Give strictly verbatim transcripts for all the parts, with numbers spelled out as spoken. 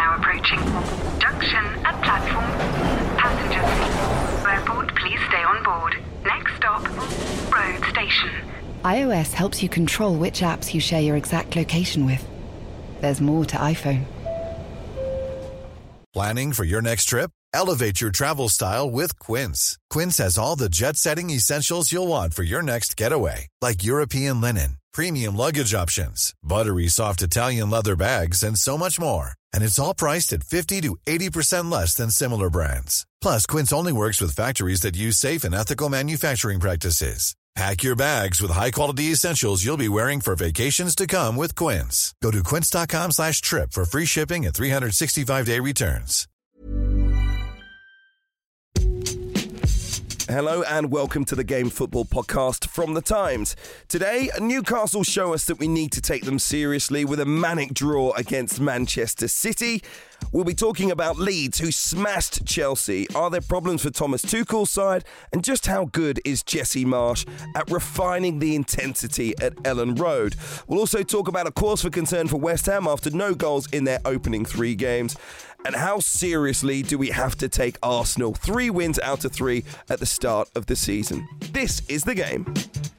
now approaching. Junction at platform. Passengers. Airport, please stay on board. Next stop, road station. iOS helps you control which apps you share your exact location with. There's more to iPhone. Planning for your next trip? Elevate your travel style with Quince. Quince has all the jet-setting essentials you'll want for your next getaway, like European linen, premium luggage options, buttery soft Italian leather bags, and so much more. And it's all priced at fifty to eighty percent less than similar brands. Plus, Quince only works with factories that use safe and ethical manufacturing practices. Pack your bags with high-quality essentials you'll be wearing for vacations to come with Quince. Go to quince.com slash trip for free shipping and three sixty-five day returns. Hello and welcome to the Game Football Podcast from The Times. Today, Newcastle show us that we need to take them seriously with a manic draw against Manchester City. We'll be talking about Leeds, who smashed Chelsea. Are there problems for Thomas Tuchel's side? And just how good is Jesse Marsch at refining the intensity at Ellen Road? We'll also talk about a cause for concern for West Ham after no goals in their opening three games. And how seriously do we have to take Arsenal? Three wins out of three at the start of the season. This is The Game.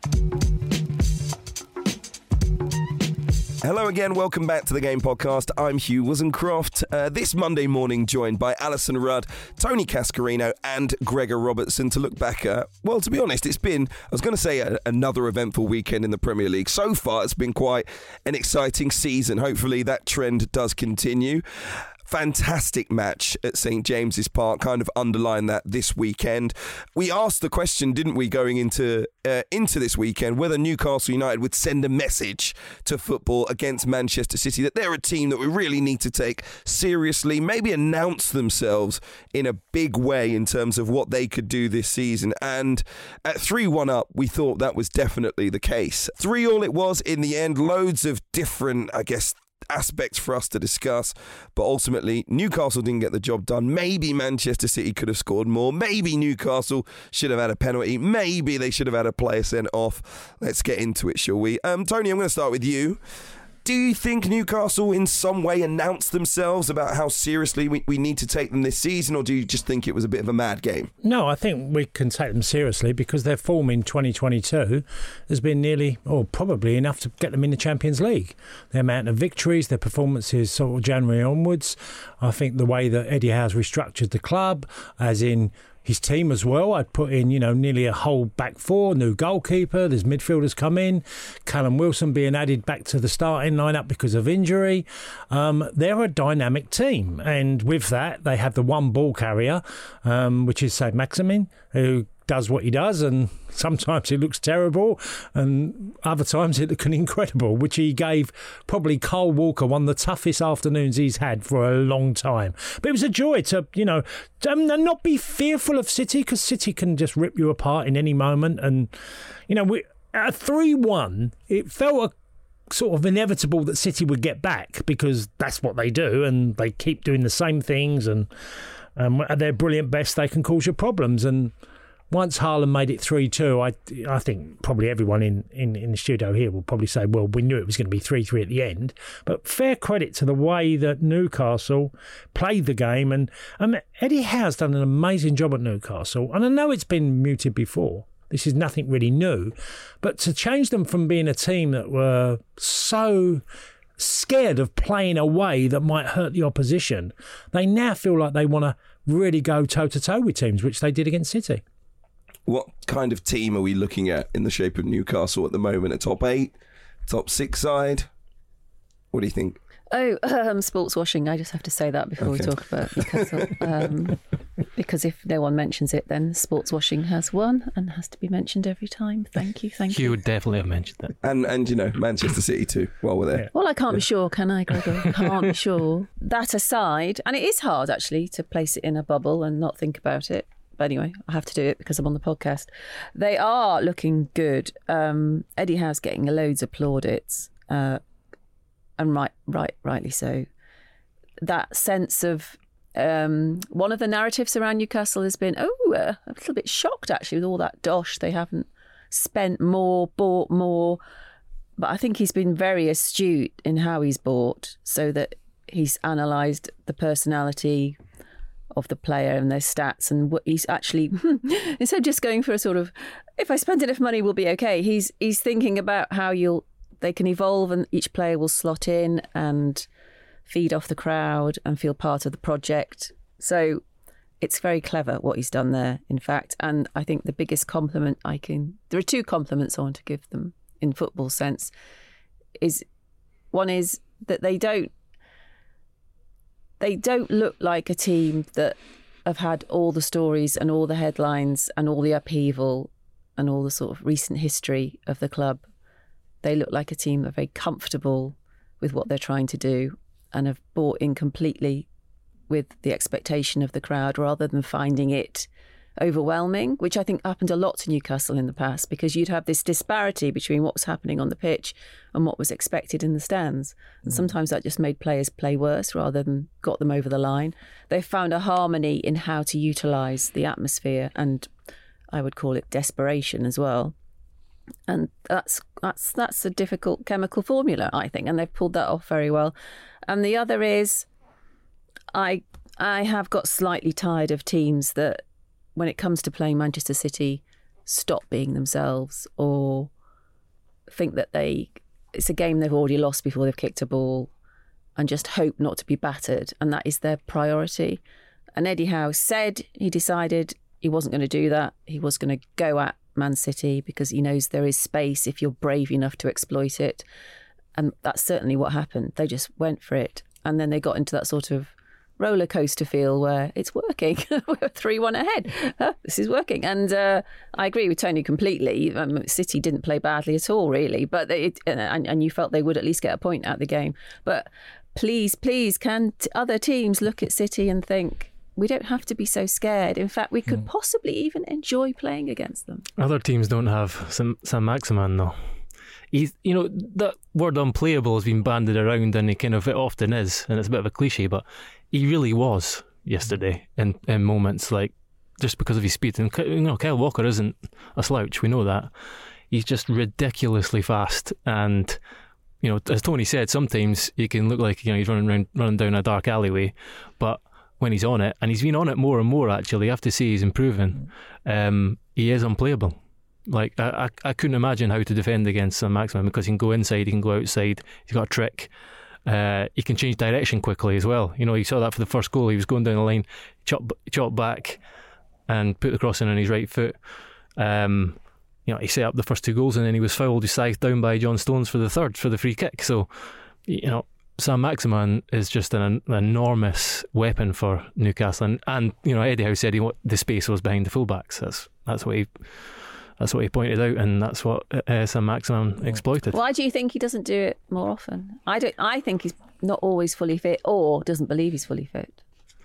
Hello again, welcome back to The Game Podcast. I'm Hugh Wozencroft. Uh, this Monday morning joined by Alison Rudd, Tony Cascarino and Gregor Robertson to look back at, well, to be honest, it's been, I was going to say a, another eventful weekend in the Premier League. So far, it's been quite an exciting season. Hopefully that trend does continue. Fantastic match at St James's Park, kind of underlined that this weekend. We asked the question, didn't we, going into uh, into this weekend, whether Newcastle United would send a message to football against Manchester City that they're a team that we really need to take seriously, maybe announce themselves in a big way in terms of what they could do this season. And at three one up, we thought that was definitely the case. three all it was in the end, loads of different, I guess, aspects for us to discuss, but ultimately Newcastle didn't get the job done. Maybe Manchester City could have scored more. Maybe Newcastle should have had a penalty. Maybe they should have had a player sent off. Let's get into it, shall we? Um, Tony, I'm going to start with you. Do you think Newcastle in some way announced themselves about how seriously we, we need to take them this season, or do you just think it was a bit of a mad game? No, I think we can take them seriously because their form in twenty twenty-two has been nearly, or probably enough to get them in the Champions League. The amount of victories, their performances sort of January onwards. I think the way that Eddie Howe's restructured the club, as in his team as well. I'd put in, you know, nearly a whole back four, new goalkeeper. There's midfielders come in. Callum Wilson being added back to the starting lineup because of injury. Um, they're a dynamic team. And with that, they have the one ball carrier, um, which is Saint Maximin, who does what he does, and sometimes it looks terrible and other times it looks incredible, which he gave probably Kyle Walker one of the toughest afternoons he's had for a long time. But it was a joy to, you know, to not be fearful of City, because City can just rip you apart in any moment. And, you know, we, at three one, it felt a sort of inevitable that City would get back because that's what they do, and they keep doing the same things, and um, at their brilliant best they can cause you problems. And once Haaland made it three two, I I think probably everyone in, in, in the studio here will probably say, well, we knew it was going to be three three at the end. But fair credit to the way that Newcastle played the game. And um, Eddie Howe's done an amazing job at Newcastle. And I know it's been muted before. This is nothing really new. But to change them from being a team that were so scared of playing a way that might hurt the opposition, they now feel like they want to really go toe-to-toe with teams, which they did against City. What kind of team are we looking at in the shape of Newcastle at the moment? A top eight, top six side? What do you think? Oh, um, sports washing. I just have to say that before okay. we talk about Newcastle. Um, because if no one mentions it, then sports washing has won and has to be mentioned every time. Thank you, thank you. You would definitely have mentioned that. And, and you know, Manchester City too, while we're there. Yeah. Well, I can't yeah. be sure, can I, Gregor? I can't be sure. That aside, and it is hard, actually, to place it in a bubble and not think about it. But anyway, I have to do it because I'm on the podcast. They are looking good. Um, Eddie Howe's getting loads of plaudits, uh, and right, right, rightly so. That sense of um, one of the narratives around Newcastle has been, oh, uh, a little bit shocked actually with all that dosh. They haven't spent more, bought more. But I think he's been very astute in how he's bought, so that he's analysed the personality of the player and their stats, and what he's actually instead of just going for a sort of, if I spend enough money, we'll be okay. He's he's thinking about how you'll they can evolve, and each player will slot in and feed off the crowd and feel part of the project. So it's very clever what he's done there, in fact. And I think the biggest compliment I can, there are two compliments I want to give them in football sense, is one is that they don't they don't look like a team that have had all the stories and all the headlines and all the upheaval and all the sort of recent history of the club. They look like a team that are very comfortable with what they're trying to do and have bought in completely with the expectation of the crowd, rather than finding it overwhelming, which I think happened a lot to Newcastle in the past, because you'd have this disparity between what was happening on the pitch and what was expected in the stands. And mm. sometimes that just made players play worse rather than got them over the line. They found a harmony in how to utilise the atmosphere, and I would call it desperation as well. And that's that's that's a difficult chemical formula, I think, and they've pulled that off very well. And the other is, I I have got slightly tired of teams that, when it comes to playing Manchester City, stop being themselves or think that they it's a game they've already lost before they've kicked a ball and just hope not to be battered, and that is their priority. And Eddie Howe said he decided he wasn't going to do that. He was going to go at Man City because he knows there is space if you're brave enough to exploit it. And that's certainly what happened. They just went for it. And then they got into that sort of roller coaster feel where it's working. We're three one ahead. Huh, this is working. And uh, I agree with Tony completely. Um, City didn't play badly at all, really. But it, and, and you felt they would at least get a point out of the game. But please, please, can t- other teams look at City and think, we don't have to be so scared. In fact, we could mm. possibly even enjoy playing against them. Other teams don't have Sam, Sam Maximan, though. He's, you know, that word unplayable has been bandied around, and he kind of, it often is, and it's a bit of a cliche, but he really was yesterday in, in moments, like, just because of his speed. And, you know, Kyle Walker isn't a slouch, we know that. He's just ridiculously fast, and, you know, as Tony said, sometimes he can look like, you know, he's running around, running down a dark alleyway, but when he's on it, and he's been on it more and more, actually, I have to say he's improving. Um, he is unplayable. Like, I, I, I couldn't imagine how to defend against Sam Maximan, because he can go inside, he can go outside, he's got a trick. Uh, he can change direction quickly as well. You know, you saw that for the first goal. He was going down the line, chopped chop back, and put the cross in on his right foot. Um, you know, he set up the first two goals, and then he was fouled, he scythed down by John Stones for the third, for the free kick. So, you know, Sam Maximan is just an, an enormous weapon for Newcastle, and, and you know, Eddie Howe said he what the space was behind the fullbacks. That's that's what he that's what he pointed out, and that's what uh, Sam Maximan exploited. Why do you think he doesn't do it more often? I don't. I think he's not always fully fit, or doesn't believe he's fully fit.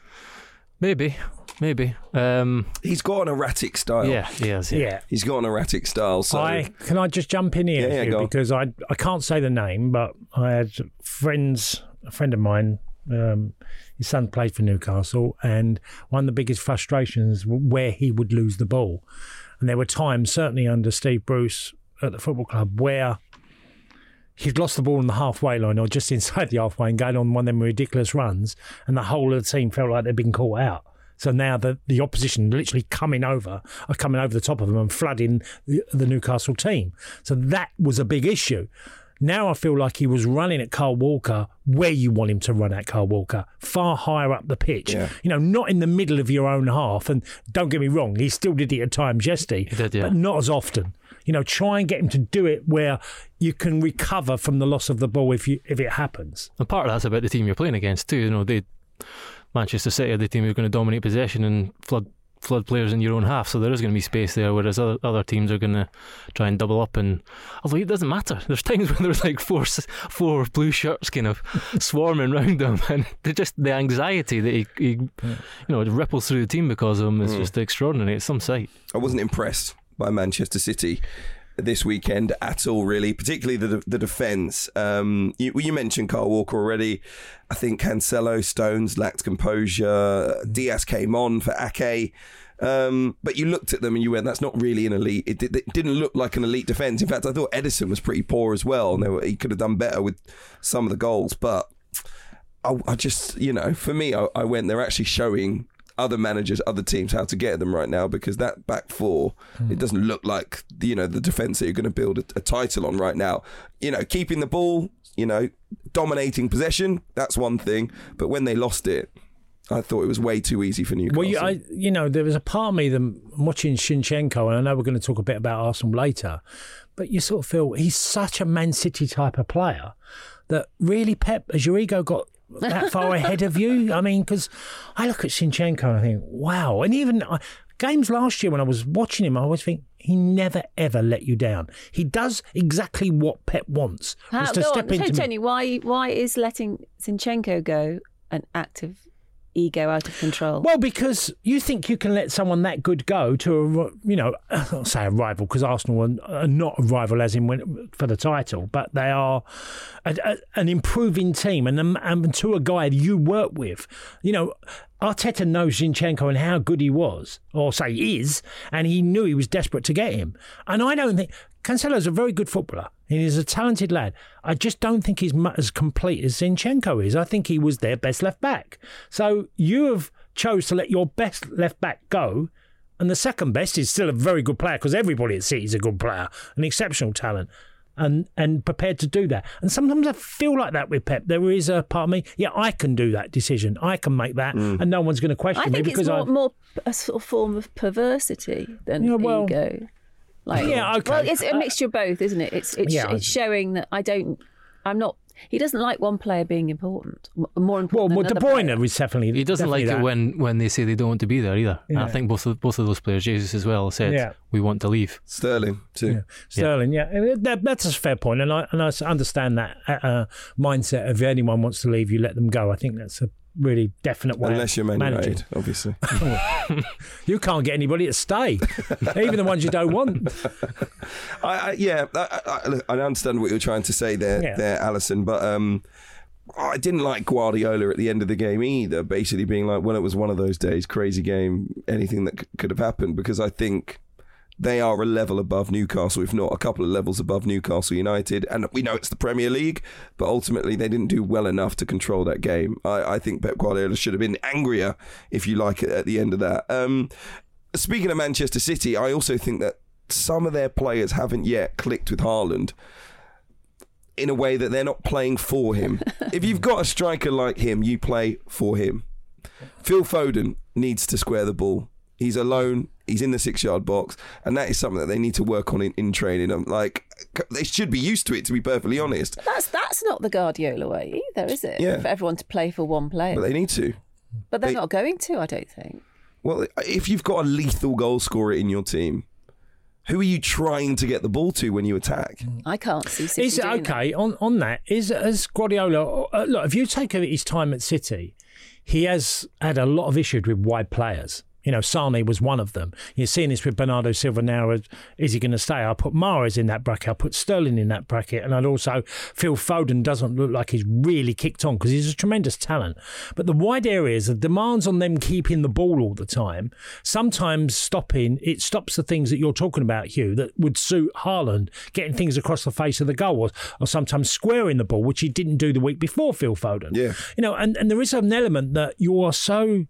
Maybe, maybe. Um, he's got an erratic style. Yeah, he has. Yeah. yeah. He's got an erratic style. So I can I just jump in here, yeah, yeah, because I I can't say the name, but I had friends, a friend of mine. Um, his son played for Newcastle, and one of the biggest frustrations was where he would lose the ball. And there were times, certainly under Steve Bruce at the football club, where he'd lost the ball on the halfway line or just inside the halfway and going on one of them ridiculous runs, and the whole of the team felt like they'd been caught out. So now the, the opposition literally coming over, are coming over the top of them and flooding the, the Newcastle team. So that was a big issue. Now I feel like he was running at Kyle Walker where you want him to run at Kyle Walker, far higher up the pitch. Yeah. You know, not in the middle of your own half. And don't get me wrong, he still did it at times, yesterday, he did, yeah. but not as often. You know, try and get him to do it where you can recover from the loss of the ball if you if it happens. And part of that's about the team you're playing against too. You know, they Manchester City are the team who's going to dominate possession and flood flood players in your own half, so there is going to be space there, whereas other, other teams are going to try and double up. And although it doesn't matter, there's times when there's like four four blue shirts kind of swarming around them, and just the anxiety that he, he you know, it ripples through the team because of him is mm. just extraordinary. It's some sight. I wasn't impressed by Manchester City this weekend at all, really, particularly the the defence. Um, you, you mentioned Kyle Walker already. I think Cancelo, Stones lacked composure. Diaz came on for Ake. Um, but you looked at them and you went, that's not really an elite. It, it, it didn't look like an elite defence. In fact, I thought Edison was pretty poor as well, and they were, he could have done better with some of the goals. But I, I just, you know, for me, I, I went, they're actually showing other managers, other teams how to get at them right now, because that back four, mm. it doesn't look like, you know, the defence that you're going to build a, a title on right now. You know, keeping the ball, you know, dominating possession, that's one thing. But when they lost it, I thought it was way too easy for Newcastle. Well, you, I, you know, there was a part of me that watching Zinchenko, and I know we're going to talk a bit about Arsenal later, but you sort of feel he's such a Man City type of player that really, Pep, has your ego got that far ahead of you? I mean, because I look at Zinchenko and I think, wow. And even uh, games last year when I was watching him, I always think he never, ever let you down. He does exactly what Pep wants. How, was to go step on, into Tony, why, why is letting Zinchenko go an active ego out of control? Well, because you think you can let someone that good go to a, you know, I'll say a rival, because Arsenal are, are not a rival as in when, for the title, but they are a, a, an improving team, and, and to a guy you work with. You know, Arteta knows Zinchenko and how good he was, or say is, and he knew he was desperate to get him. And I don't think Cancelo's a very good footballer. He's a talented lad. I just don't think he's as complete as Zinchenko is. I think he was their best left back. So you have chose to let your best left back go, and the second best is still a very good player, because everybody at City is a good player, an exceptional talent, and and prepared to do that. And sometimes I feel like that with Pep. There is a part of me, yeah, I can do that decision. I can make that, mm. and no one's going to question I me. think because it's more, I, more a sort of form of perversity than yeah, well, ego. Like, yeah, okay. Well, it's a mixture of both, isn't it? It's it's, yeah, it's showing that I don't, I'm not. He doesn't like one player being important, more important. Well, than well De another Bruyne player. is definitely. He doesn't definitely like that. it when, when they say they don't want to be there either. Yeah. And I think both of both of those players, Jesus as well, said Yeah. we want to leave. Sterling too. Yeah. Sterling, yeah, yeah. That, that's a fair point, and I and I understand that uh, mindset. If anyone wants to leave, you let them go. I think that's a really definite way. Unless you're Man managing. United, obviously. You can't get anybody to stay, even the ones you don't want. I, I, yeah, I, I, I understand what you're trying to say there, Yeah. there, Alison, but um, I didn't like Guardiola at the end of the game either, basically being like, well, it was one of those days, crazy game, anything that c- could have happened, because I think they are a level above Newcastle, if not a couple of levels above Newcastle United. And we know it's the Premier League, but ultimately they didn't do well enough to control that game. I, I think Pep Guardiola should have been angrier, if you like, at the end of that. Um, speaking of Manchester City, I also think that some of their players haven't yet clicked with Haaland in a way that they're not playing for him. If you've got a striker like him, you play for him. Phil Foden needs to square the ball. He's alone. He's in the six-yard box, and that is something that they need to work on in, in training. I'm like, they should be used to it, to be perfectly honest. That's that's not the Guardiola way either, is it? Yeah. For everyone to play for one player, But they need to. but they're they- not going to. I don't think. Well, if you've got a lethal goal scorer in your team, who are you trying to get the ball to when you attack? I can't see City Is it doing okay on on that? Is as Guardiola? Uh, look, if you take his time at City, he has had a lot of issues with wide players. You know, Sane was one of them. You're seeing this with Bernardo Silva now. Is he going to stay? I'll put Mahrez in that bracket. I'll put Sterling in that bracket. And I'd also feel Foden doesn't look like he's really kicked on, because he's a tremendous talent. But the wide areas, the demands on them keeping the ball all the time, sometimes stopping, it stops the things that you're talking about, Hugh, that would suit Haaland, getting things across the face of the goal, or, or sometimes squaring the ball, which he didn't do the week before, Phil Foden. Yeah. You know, and, and there is an element that you are so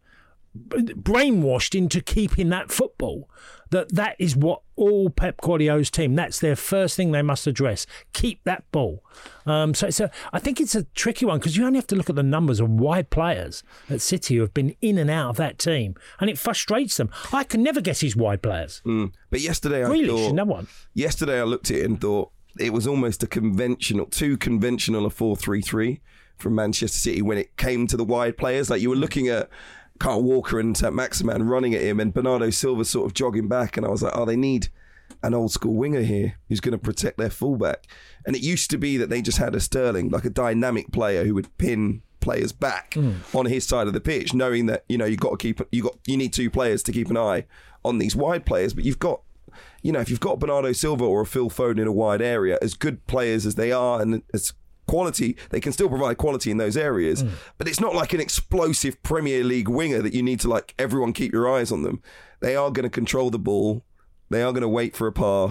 brainwashed into keeping that football that that is what all Pep Guardiola's team, that's their first thing they must address, keep that ball. Um, so it's a, I think it's a tricky one, because you only have to look at the numbers of wide players at City who have been in and out of that team, and it frustrates them. I can never guess his wide players. Mm. But yesterday I Grealish, thought... no one. Yesterday I looked at it and thought it was almost a conventional, too conventional a four three three from Manchester City when it came to the wide players. Like, you were looking at Kyle Walker and uh, Maximan running at him, and Bernardo Silva sort of jogging back, and I was like, oh, they need an old school winger here who's going to protect their fullback. And it used to be that they just had a Sterling, like a dynamic player who would pin players back mm. on his side of the pitch, knowing that, you know, you got to keep you got you need two players to keep an eye on these wide players. But you've got, you know, if you've got Bernardo Silva or a Phil Foden in a wide area, as good players as they are and as quality, they can still provide quality in those areas, mm. but it's not like an explosive Premier League winger that you need to, like, everyone keep your eyes on them. They are going to control the ball, they are going to wait for a pass,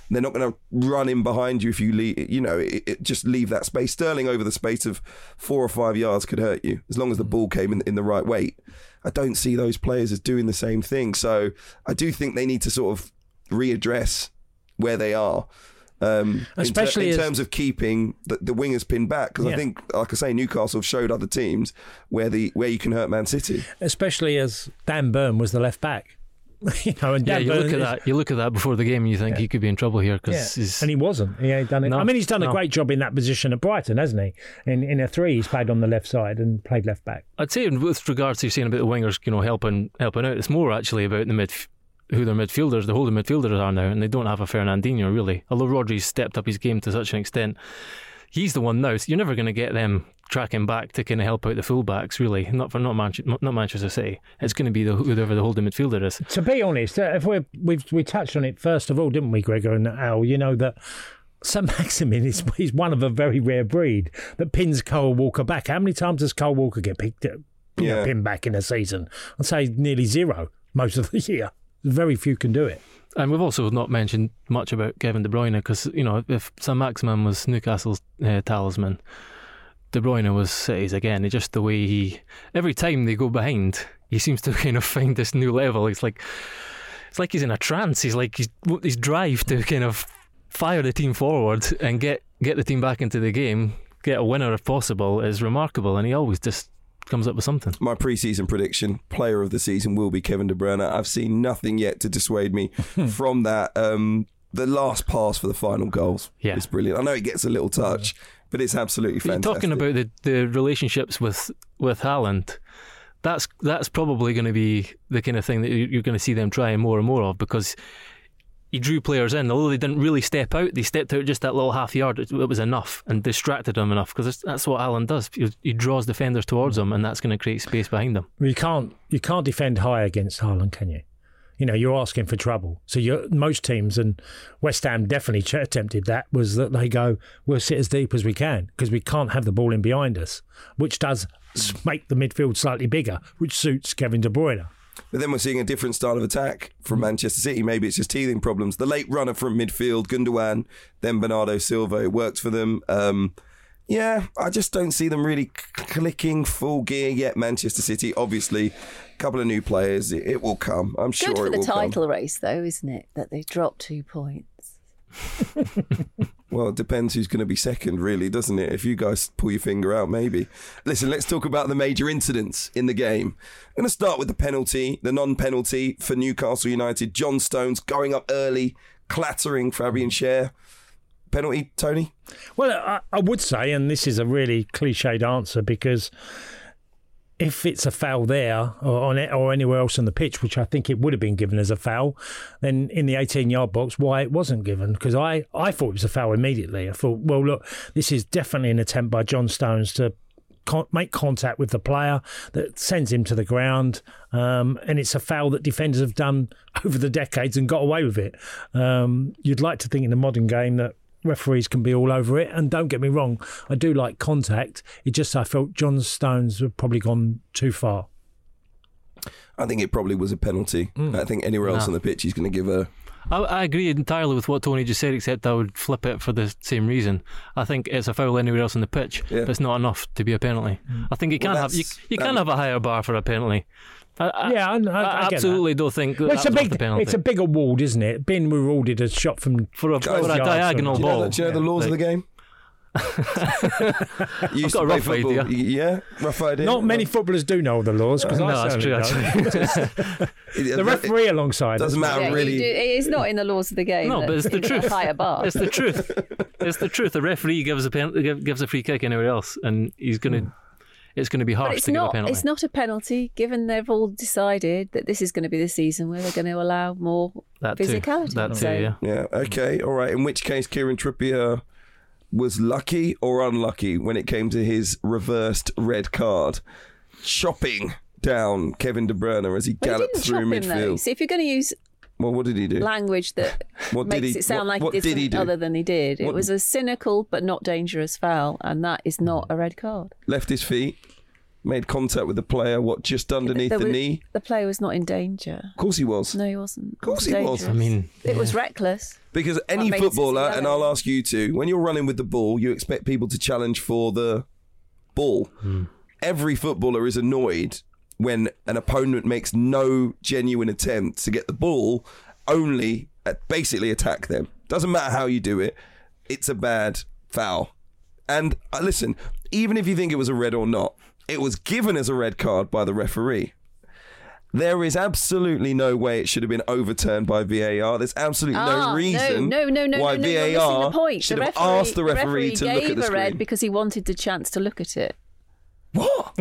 They're not going to run in behind you if you leave, you know, it, it, just leave that space. Sterling over the space of four or five yards could hurt you as long as the ball came in, in the right weight. I don't see those players as doing the same thing. So I do think they need to sort of readdress where they are. Um, Especially in, ter- in as, terms of keeping the, the wingers pinned back, because yeah. I think, like I say, Newcastle showed other teams where the where you can hurt Man City. Especially as Dan Burn was the left back. you know, and yeah, Dan you Burn look at is, that. You look at that before the game, and you think yeah. he could be in trouble here because, yeah. and he wasn't. He ain't done it. No, I mean, he's done no. a great job in that position at Brighton, hasn't he? In in a three, he's played on the left side and played left back. I'd say, with regards to saying about the wingers, you know, helping helping out, it's more actually about the mid. who their midfielders, the holding midfielders are now, and they don't have a Fernandinho really. Although Rodri's stepped up his game to such an extent, he's the one now. So you're never going to get them tracking back to kind of help out the fullbacks, really. Not for not, Manche- not Manchester City. It's going to be the, whoever the holding midfielder is. To be honest, if we we've we touched on it first of all, didn't we, Gregor and Al? You know that Saint-Maximin is he's one of a very rare breed that pins Cole Walker back. How many times does Cole Walker get picked, you yeah. know, pinned back in a season? I'd say nearly zero most of the year. Very few can do it. And we've also not mentioned much about Kevin De Bruyne because, you know, if Saint-Maximin was Newcastle's uh, talisman, De Bruyne was City's again. It's just the way he, every time they go behind, he seems to kind of find this new level. It's like it's like he's in a trance. He's like he's, his drive to kind of fire the team forward and get, get the team back into the game, get a winner if possible, is remarkable. And he always just comes up with something. My pre-season prediction, player of the season will be Kevin De Bruyne. I've seen nothing yet to dissuade me from that. Um, the last pass for the final goals yeah. is brilliant. I know it gets a little touch, but it's absolutely fantastic. You're talking about the, the relationships with, with Haaland. That's that's probably going to be the kind of thing that you're going to see them trying more and more of, because he drew players in. Although they didn't really step out, they stepped out just that little half yard. It, it was enough and distracted them enough, because that's what Haaland does. He, he draws defenders towards him, and that's going to create space behind them. You can't you can't defend high against Haaland, can you? You know, you're asking for trouble. So you're, most teams, and West Ham definitely ch- attempted that, was that they go, we'll sit as deep as we can because we can't have the ball in behind us, which does make the midfield slightly bigger, which suits Kevin De Bruyne. But then we're seeing a different style of attack from Manchester City. Maybe it's just teething problems. The late runner from midfield, Gundogan, then Bernardo Silva, it works for them. Um, yeah, I just don't see them really clicking full gear yet. Manchester City, obviously, a couple of new players. It, it will come. I'm sure it will come. Good for the title race, though, isn't it? That they dropped two points. Well, it depends who's going to be second, really, doesn't it? If you guys pull your finger out, maybe. Listen, let's talk about the major incidents in the game. I'm going to start with the penalty, the non-penalty for Newcastle United. John Stones going up early, clattering Fabian Schär. Penalty, Tony? Well, I, I would say, and this is a really cliched answer, because if it's a foul there or on it or anywhere else on the pitch, which I think it would have been given as a foul, then in the eighteen-yard box, why it wasn't given? Because I, I thought it was a foul immediately. I thought, well, look, this is definitely an attempt by John Stones to con- make contact with the player that sends him to the ground, um, and it's a foul that defenders have done over the decades and got away with it. Um, you'd like to think in the modern game that referees can be all over it, and don't get me wrong, I do like contact. It just, I felt John Stones had probably gone too far. I think it probably was a penalty. Mm. I think anywhere else no. on the pitch he's going to give a... I, I agree entirely with what Tony just said, except I would flip it for the same reason. I think it's a foul anywhere else on the pitch, yeah. but it's not enough to be a penalty. Mm. I think you can well, have you, you can have a higher bar for a penalty. I, I, yeah, I, I, I, I absolutely don't think that it's that a was big, the penalty. It's a big award, isn't it? Being rewarded a shot from for a, for a diagonal do you know ball. The, do you know the laws yeah. of the game? I've got a rough football. idea. Yeah, rough idea. Not many footballers do know the laws, because uh, I no, that's true. Actually, the referee alongside doesn't matter yeah, really. Do, it is not in the laws of the game. No, but it's the truth. Higher bar. It's the truth. It's the truth. The referee gives a pen, gives a free kick anywhere else, and he's going to. Mm. It's going to be harsh it's to not, give a penalty. It's not a penalty, given they've all decided that this is going to be the season where they're going to allow more that physicality. Too. That too, so. yeah. Yeah, okay, all right. In which case, Kieran Trippier was lucky or unlucky when it came to his reversed red card, chopping down Kevin De Bruyne as he but galloped he through him, midfield. Though. So if you're going to use... Well, what did he do? Language that what makes he, it sound what, like what different did he do? other than he did. What? It was a cynical but not dangerous foul, and that is not a red card. Left his feet. Made contact with the player, what, just underneath There the was- knee? The player was not in danger. Of course he was. No, he wasn't. Of course It he was was. dangerous. I mean, It was yeah. reckless. Because any makes it footballer, seem and I'll ask you too, when you're running with the ball, you expect people to challenge for the ball. Hmm. Every footballer is annoyed when an opponent makes no genuine attempt to get the ball, only at basically attack them. Doesn't matter how you do it, it's a bad foul. And uh, listen, even if you think it was a red or not, it was given as a red card by the referee. There is absolutely no way it should have been overturned by V A R. There's absolutely Ah, no reason no, no, no, why no, no, V you're A missing R the point. should the have referee, asked the referee, the to referee look at the gave a red screen. because he wanted the chance to look at it. What?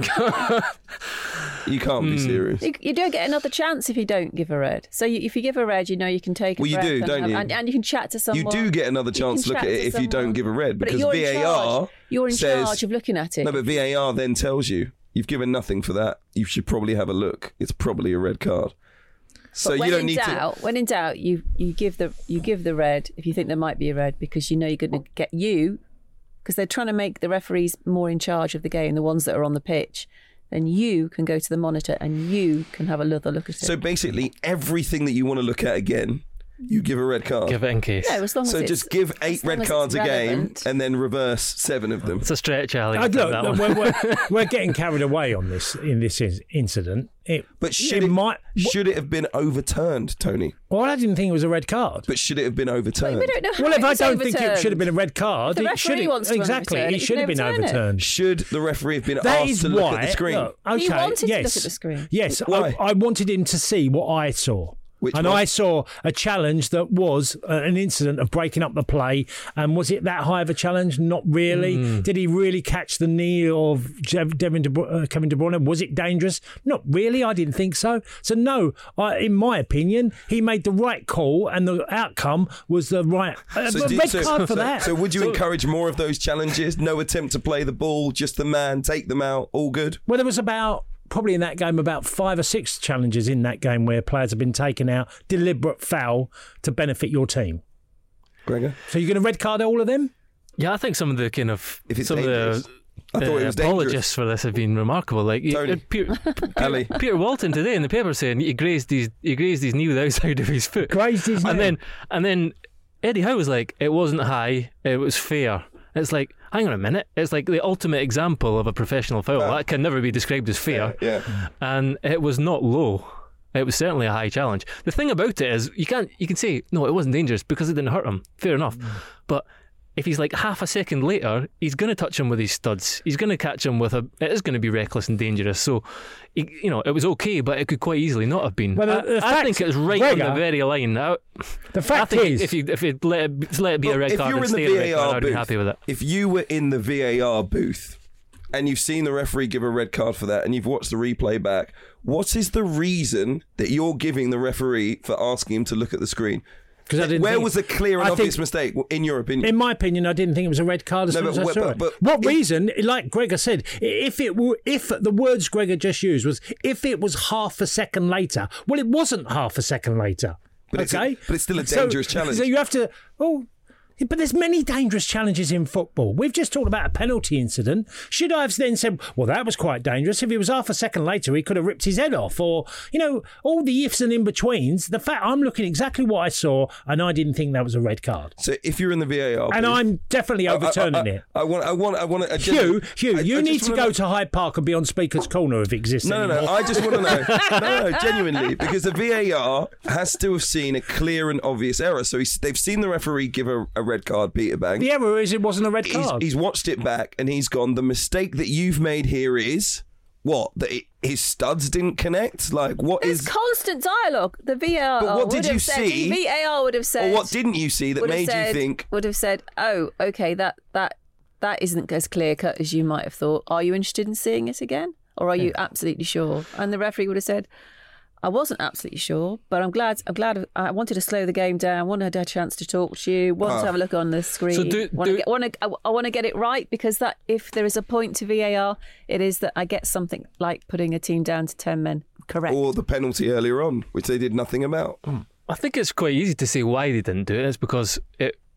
You can't be serious. You, you don't get another chance if you don't give a red. So you, if you give a red, you know you can take a Well, you breath do, and, don't have- you? And, and you can chat to someone. You do get another You chance to can look at chat it to if you don't someone. give a red, But because you're V A in R charge. You're in says, charge of looking at it. No, but V A R then tells you you've given nothing for that. You should probably have a look. It's probably a red card. So But you when don't in need doubt, to. when in doubt, you you give the you give the red if you think there might be a red because you know you're going to get you because they're trying to make the referees more in charge of the game, the ones that are on the pitch. Then you can go to the monitor and you can have another look at it. So basically, everything that you want to look at again, you give a red card. Give it in case. no, as long So as just it's, give as eight long red as cards a it's game relevant. and then reverse seven of them. It's a stretch, Ali. I, look, that one. we're, we're, we're getting carried away on this in this in- incident. It, But should it it, might. should it have been overturned, Tony? Well, I didn't think it was a red card. But should it have been overturned? we don't know how Well, if it I was don't think it overturned. should have been a red card, The it should referee have, wants to exactly. overturn it, It he should have can been overturn it. overturned. Should the referee have been That asked is to look why. at the screen? Look, okay, He wanted to yes, look at the screen. Yes, Why? I, I wanted him to see what I saw. Which and one? I saw a challenge that was uh, an incident of breaking up the play. And was it that high of a challenge? Not really. Hmm. Did he really catch the knee of Je- Devin De Bru- uh, Kevin De Bruyne? Was it dangerous? Not really. I didn't think so. So no, I, in my opinion, he made the right call, and the outcome was the right uh, So a did- red so- card for so- that. So would you encourage more of those challenges? No attempt to play the ball, just the man, take them out, all good? Well, there was about, probably in that game, about five or six challenges in that game where players have been taken out, deliberate foul to benefit your team. Gregor? So you're going to red card all of them? Yeah, I think some of the kind of If it's some dangerous. of I the thought it uh, was apologists dangerous. for this have been remarkable. Like you- Tony. uh, Peter, Ali. Peter Walton today in the paper saying he grazed his he grazed his knee with the outside of his foot. Grazed his and knee. then and then Eddie Howe was like, it wasn't high, it was fair. It's like, hang on a minute, it's like the ultimate example of a professional foul. That can never be described as fair. Yeah. And it was not low. It was certainly a high challenge. The thing about it is, you can't you can say no, it wasn't dangerous because it didn't hurt him. Fair enough, but if he's like half a second later, he's going to touch him with his studs. He's going to catch him with a. It is going to be reckless and dangerous. So, he, you know, it was okay, but it could quite easily not have been. Well, the- I, the I fact- think it was right Gregor, on the very line. I, The I fact think is, if you if you let it, let it be Well, a red if card you're and in the stay a red V A card, R I'd be booth, happy with it. if you were in the V A R booth and you've seen the referee give a red card for that and you've watched the replay back, what is the reason that you're giving the referee for asking him to look at the screen? 'Cause I didn't Where think- was the clear and I obvious think- mistake, in your opinion? in my opinion, I didn't think it was a red card as No, soon as but I what- saw but- it. but what if- reason? Like Gregor said, if it were, if the words Gregor just used was, if it was half a second later, well, it wasn't half a second later. But it's a- okay, but it's still a So- dangerous challenge. So you have to. Oh. But there's many dangerous challenges in football. We've just talked about a penalty incident. Should I have then said, well, that was quite dangerous. If it was half a second later, he could have ripped his head off. Or, you know, all the ifs and in-betweens. The fact I'm looking exactly what I saw, and I didn't think that was a red card. So if you're in the V A R And booth, I'm definitely I- I- overturning I, it. I, want, I want, I want. I just, Hugh, Hugh, I- you I need just to wanna go know- to Hyde Park and be on Speaker's Corner if it exists No, no, no. anymore. I just want to know. No, no, genuinely, because the V A R has to have seen a clear and obvious error. So he's, they've seen the referee give a, a red card, Peter Bang. The error is it wasn't a red He's, card. he's watched it back and he's gone, the mistake that you've made here is what? That it, his studs didn't connect? Like, what There's is. constant dialogue. The V A R But what would did have you said, see? V A R would have said. Or what didn't you see that would have made said- you think. Would have said, oh, okay, that that that isn't as clear cut as you might have thought. Are you interested in seeing it again, or are you absolutely sure? And the referee would have said, I wasn't absolutely sure, but I'm glad. I'm glad. I wanted to slow the game down. Wanted a chance to talk to you. Wanted Oh. to have a look on the screen. So do- want do- to get, want to, I, I want to get it right, because that if there is a point to V A R, it is that I get something like putting a team down to ten men correct. Or the penalty earlier on, which they did nothing about. I think it's quite easy to say why they didn't do it. It's because it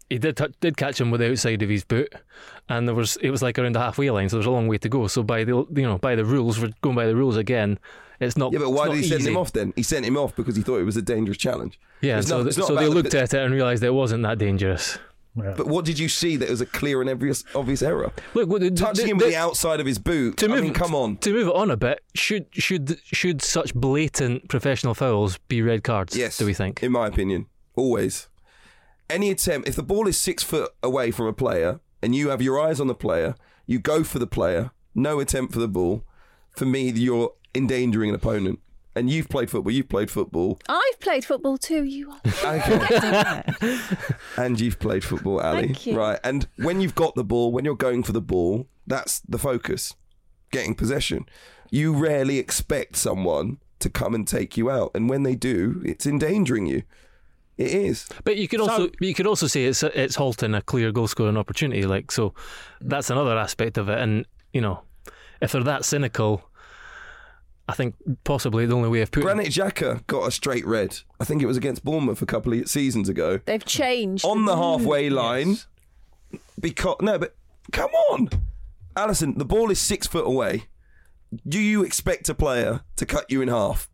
he did t- did catch him with the outside of his boot, and there was it was like around the halfway line, so there's a long way to go. So by the you know by the rules, we're going by the rules again. It's not. Yeah, but why did he easy. send him off then? He sent him off because he thought it was a dangerous challenge. Yeah, It's so not- th- it's not so they about the- looked at it and realised it wasn't that dangerous. But what did you see that was a clear and obvious obvious error? Look, what the, Touching the, him the, with the outside of his boot. to I move, mean, come on. To move it on a bit, should should should such blatant professional fouls be red cards? Yes. Do we think? In my opinion, always. Any attempt, if the ball is six foot away from a player and you have your eyes on the player, you go for the player, no attempt for the ball, for me, you're endangering an opponent. And you've played football, you've played football. I've played football too. You are. Okay. And you've played football, Ali. Thank you. Right. And when you've got the ball, when you're going for the ball, that's the focus, getting possession. You rarely expect someone to come and take you out. And when they do, it's endangering you. It is. But you could also you could also say it's it's halting a clear goal scoring opportunity. Like so, that's another aspect of it. And you know, if they're that cynical, I think possibly the only way of putting Granit Xhaka got a straight red. I think it was against Bournemouth a couple of seasons ago. They've changed On the halfway rules. line. Because no, but come on, Alison. The ball is six foot away. Do you expect a player to cut you in half?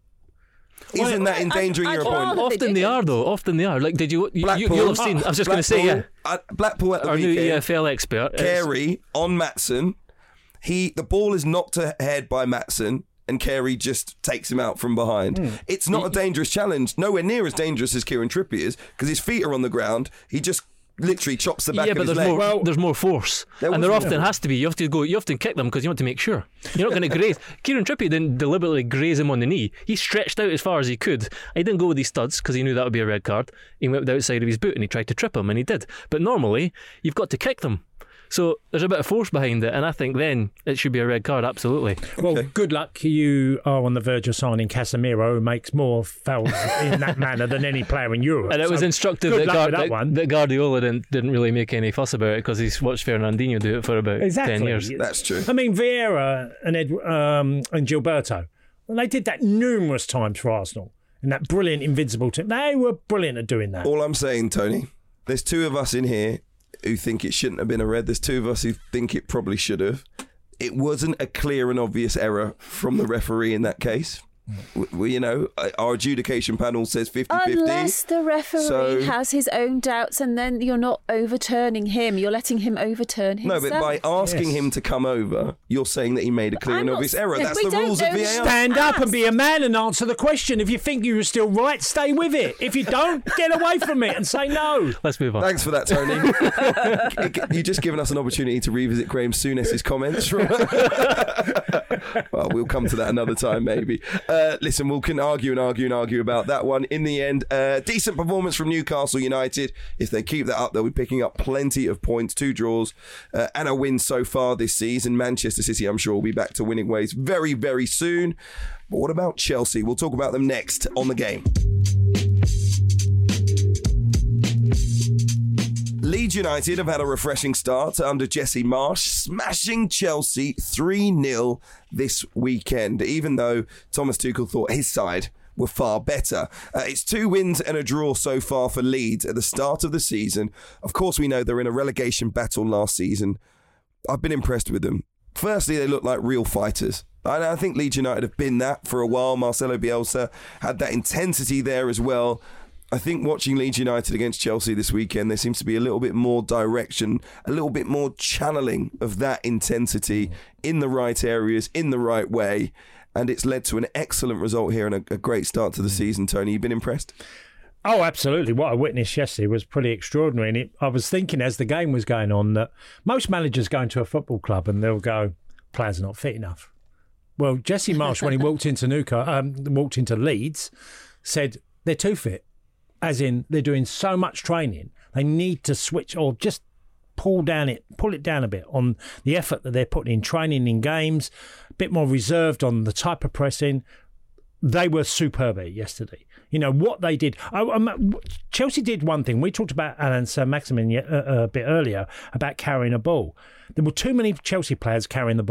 Isn't that I- endangering I'd your rather opponent? they Often they didn't. are though. Often they are. Like, did you? you Blackpool. you'll have seen. I was just going to say, yeah. Blackpool, uh, Blackpool at the Our new weekend. E F L expert. it's- Carey on Maatsen. He the ball is knocked ahead by Maatsen, and Carey just takes him out from behind. Hmm. It's not a dangerous challenge. Nowhere near as dangerous as Kieran Trippier's because his feet are on the ground. He just literally chops the back yeah, of but his there's leg. more. there's more force, There and was there more. often has to be. You have to go. You have to kick them because you want to make sure you're not going to graze. Kieran Trippier didn't deliberately graze him on the knee. He stretched out as far as he could. He didn't go with his studs because he knew that would be a red card. He went with the outside of his boot and he tried to trip him, and he did. But normally, you've got to kick them. So there's a bit of force behind it, and I think then it should be a red card. Absolutely. Well, good luck. You are on the verge of signing Casemiro, who makes more fouls in that manner than any player in Europe. And it was So instructive good that, luck Gar- with that that, one. that Guardiola didn't, didn't really make any fuss about it because he's watched Fernandinho do it for about Exactly. ten years. That's true. I mean, Vieira and Ed, um, and Gilberto, well, they did that numerous times for Arsenal in that brilliant invincible team. They were brilliant at doing that. All I'm saying, Tony, there's two of us in here who think it shouldn't have been a red. There's two of us who think it probably should have. It wasn't a clear and obvious error from the referee in that case. We, you know, our adjudication panel says fifty-fifty. Unless the referee So- has his own doubts, and then you're not overturning him. You're letting him overturn No, himself. but by asking Yes. him to come over, you're saying that he made a clear I'm and not obvious s- error. we That's the don't rules of know V A R. Stand up and be a asked. man and answer the question. If you think you're still right, stay with it. If you don't, get away from it and say no. Let's move on. Thanks for that, Tony. You've just given us an opportunity to revisit Graham Souness's comments. Well, we'll come to that another time, maybe. Uh, listen, we can argue and argue and argue about that one. In the end, uh, decent performance from Newcastle United. If they keep that up, they'll be picking up plenty of points, two draws uh, and a win so far this season. Manchester City, I'm sure, will be back to winning ways very, very soon. But what about Chelsea? We'll talk about them next on The Game. Leeds United have had a refreshing start under Jesse Marsch, smashing Chelsea three nil this weekend, even though Thomas Tuchel thought his side were far better. Uh, it's two wins and a draw so far for Leeds at the start of the season. Of course, we know they're in a relegation battle last season. I've been impressed with them. Firstly, they look like real fighters. And I think Leeds United have been that for a while. Marcelo Bielsa had that intensity there as well. I think watching Leeds United against Chelsea this weekend, there seems to be a little bit more direction, a little bit more channeling of that intensity in the right areas, in the right way. And it's led to an excellent result here and a, a great start to the season. Tony, you've been impressed? Oh, absolutely. What I witnessed yesterday was pretty extraordinary. And it, I was thinking as the game was going on that most managers go into a football club and they'll go, players are not fit enough. Well, Jesse Marsch, when he walked into Newcastle, um, walked into Leeds, said they're too fit. As in, they're doing so much training, they need to switch or just pull down it, pull it down a bit on the effort that they're putting in training in games, a bit more reserved on the type of pressing. They were superb yesterday. You know, what they did. I, um, Chelsea did one thing. We talked about Alan Saint-Maximin a, a bit earlier about carrying a ball. There were too many Chelsea players carrying the ball.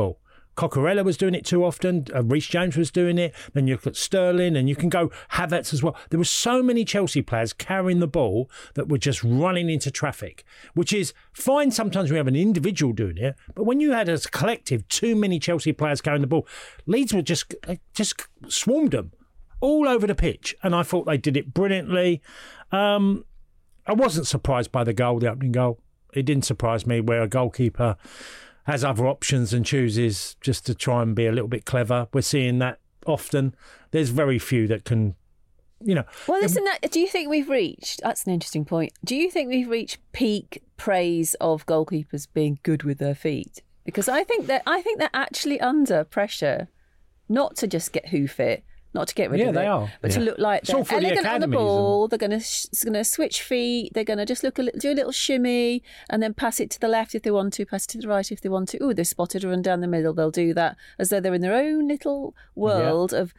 Coquerella was doing it too often. Uh, Reece James was doing it. Then you look at Sterling, and you can go Havertz as well. There were so many Chelsea players carrying the ball that were just running into traffic, which is fine sometimes when you have an individual doing it, but when you had as a collective too many Chelsea players carrying the ball, Leeds were just just swarmed them all over the pitch, and I thought they did it brilliantly. Um, I wasn't surprised by the goal, the opening goal. It didn't surprise me where a goalkeeper has other options and chooses just to try and be a little bit clever. We're seeing that often. There's very few that can, you know. Well, listen, that, do you think we've reached, that's an interesting point, do you think we've reached peak praise of goalkeepers being good with their feet? Because I think that I think they're actually under pressure not to just get hoof it, not to get rid yeah, of it, they are. but yeah. to look like It's all they're for the elegant on the academies ball. and- They're going to sh- going to switch feet. They're going to just look a little, do a little shimmy and then pass it to the left if they want to, pass it to the right if they want to. Oh, they're spotted a run down the middle. They'll do that as though they're in their own little world yeah. of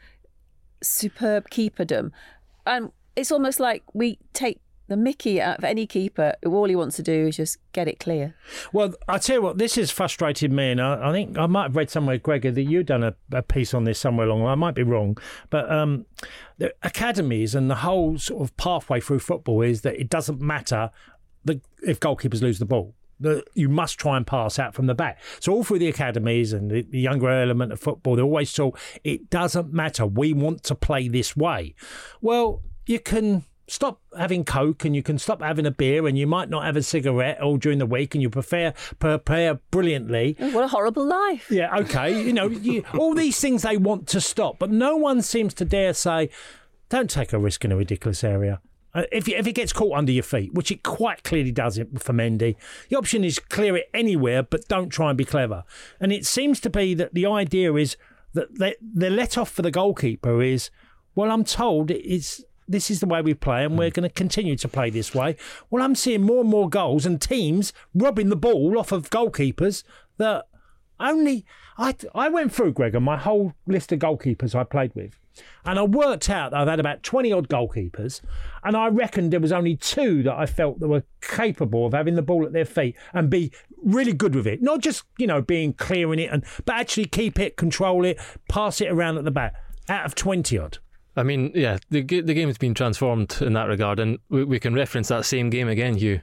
superb keeperdom. And it's almost like we take the mickey out of any keeper who all he wants to do is just get it clear. Well, I tell you what, this has frustrated me, and I, I think I might have read somewhere, Gregor, that you've done a, a piece on this somewhere along. I might be wrong, but um, the academies and the whole sort of pathway through football is that it doesn't matter the, if goalkeepers lose the ball. The, you must try and pass out from the back. So all through the academies and the, the younger element of football, they're always told it doesn't matter. We want to play this way. Well, you can stop having Coke and you can stop having a beer and you might not have a cigarette all during the week and you prepare prepare brilliantly. Oh, what a horrible life. Yeah, okay. You know, you, all these things they want to stop, but no one seems to dare say, don't take a risk in a ridiculous area. Uh, if, if it gets caught under your feet, which it quite clearly does it for Mendy, the option is clear it anywhere, but don't try and be clever. And it seems to be that the idea is that they, the let off for the goalkeeper is, well, I'm told it's this is the way we play and we're going to continue to play this way. Well, I'm seeing more and more goals and teams robbing the ball off of goalkeepers that only... I, I went through, Gregor, my whole list of goalkeepers I played with, and I worked out that I've had about twenty-odd goalkeepers, and I reckoned there was only two that I felt that were capable of having the ball at their feet and be really good with it. Not just, you know, being clear in it, and but actually keep it, control it, pass it around at the back, out of twenty-odd. I mean, yeah, the the game has been transformed in that regard, and we, we can reference that same game again, Hugh.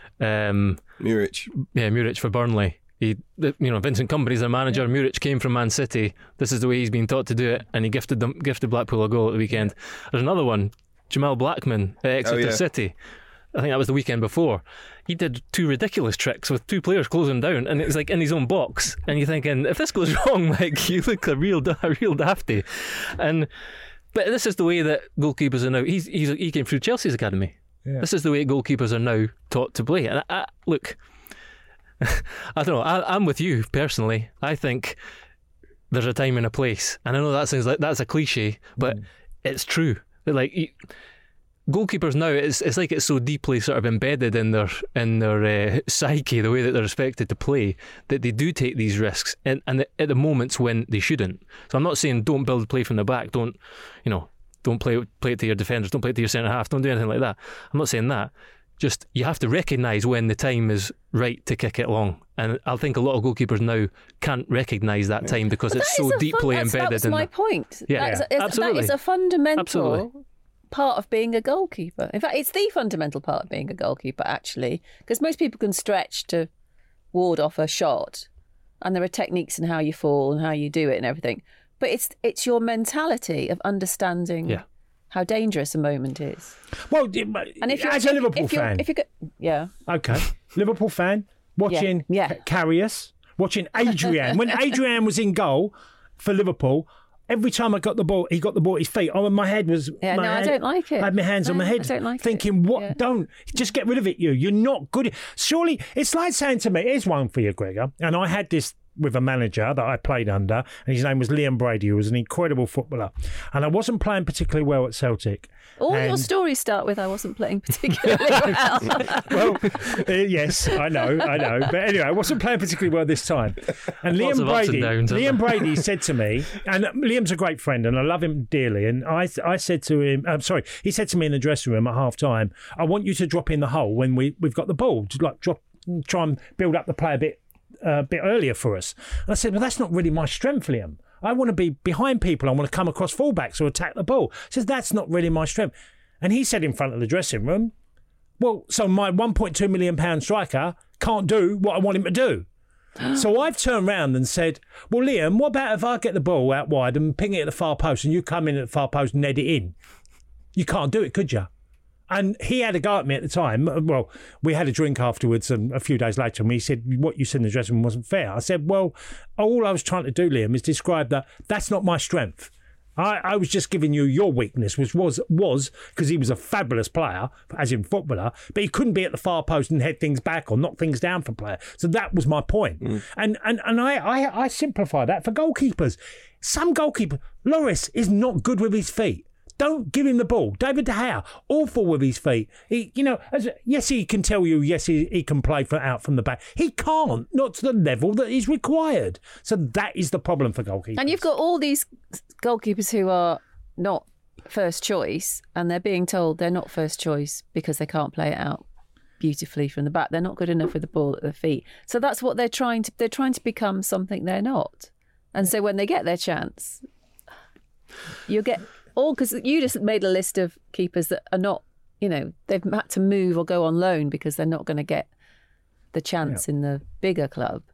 Um, Muric. Yeah, Muric for Burnley. He, you know, Vincent Kompany's their manager. Yeah. Muric came from Man City. This is the way he's been taught to do it, and he gifted them, gifted Blackpool a goal at the weekend. There's another one, Jamal Blackman at Exeter oh, yeah. City. I think that was the weekend before. He did two ridiculous tricks with two players closing down, and it was like in his own box. And you're thinking, if this goes wrong, like you look a real, a real dafty. And but this is the way that goalkeepers are now. He's, he's he came through Chelsea's academy. Yeah. This is the way goalkeepers are now taught to play. And I, I, look, I don't know. I, I'm with you personally. I think there's a time and a place, and I know that sounds like that's a cliche, but mm. it's true. Like you, goalkeepers now, it's it's like it's so deeply sort of embedded in their in their uh, psyche, the way that they're expected to play, that they do take these risks, and and at the moments when they shouldn't. So I'm not saying don't build play from the back, don't you know, don't play play it to your defenders, don't play it to your centre half, don't do anything like that. I'm not saying that. Just you have to recognise when the time is right to kick it long, and I think a lot of goalkeepers now can't recognise that time because but it's so deeply fun, embedded. That was in my the, point. Yeah, that's, yeah. A, absolutely. That is a fundamental absolutely. part of being a goalkeeper. In fact, it's the fundamental part of being a goalkeeper, actually, because most people can stretch to ward off a shot, and there are techniques in how you fall and how you do it and everything. But it's it's your mentality of understanding. Yeah. How dangerous a moment is. Well, and if you're, as a Liverpool if you're, fan, if you yeah, okay, Liverpool fan watching yeah. Yeah. Karius, watching Adrian. When Adrian was in goal for Liverpool, every time I got the ball, he got the ball at his feet. Oh, my head was. Yeah, my no, head, I don't like it. I had my hands no, on my head, I don't like thinking, it. "What? Yeah. Don't just get rid of it, you. You're not good." Surely, it's like saying to me, "Here's one for you, Gregor." And I had this with a manager that I played under, and his name was Liam Brady, who was an incredible footballer. And I wasn't playing particularly well at Celtic. All and... your stories start with, I wasn't playing particularly well. Well, uh, yes, I know, I know. But anyway, I wasn't playing particularly well this time. And Lots Liam Brady, and downs, Liam Brady said to me, and Liam's a great friend, and I love him dearly, and I I said to him, I'm sorry, he said to me in the dressing room at half-time, I want you to drop in the hole when we, we've got the ball, to like drop, try and build up the play a bit uh, a bit earlier for us. And I said, well, that's not really my strength, Liam. I want to be behind people. I want to come across fullbacks or attack the ball. He says, that's not really my strength. And he said in front of the dressing room, well, so my one point two million pound striker can't do what I want him to do. So I've turned round and said, well, Liam, what about if I get the ball out wide and ping it at the far post and you come in at the far post and head it in? You can't do it, could you? And he had a go at me at the time. Well, we had a drink afterwards and a few days later, and he said, what you said in the dressing room wasn't fair. I said, well, all I was trying to do, Liam, is describe that that's not my strength. I, I was just giving you your weakness, which was was because he was a fabulous player, as in footballer, but he couldn't be at the far post and head things back or knock things down for player. So that was my point. Mm. And and, and I, I, I simplify that for goalkeepers. Some goalkeeper, Lloris is not good with his feet. Don't give him the ball. David De Gea, awful with his feet. He, you know, as, yes, he can tell you, yes, he, he can play for out from the back. He can't, not to the level that is required. So that is the problem for goalkeepers. And you've got all these goalkeepers who are not first choice, and they're being told they're not first choice because they can't play it out beautifully from the back. They're not good enough with the ball at their feet. So that's what they're trying to. They're trying to become something they're not. And so when they get their chance, you get. All because you just made a list of keepers that are not, you know, they've had to move or go on loan because they're not going to get the chance yeah. in the bigger club.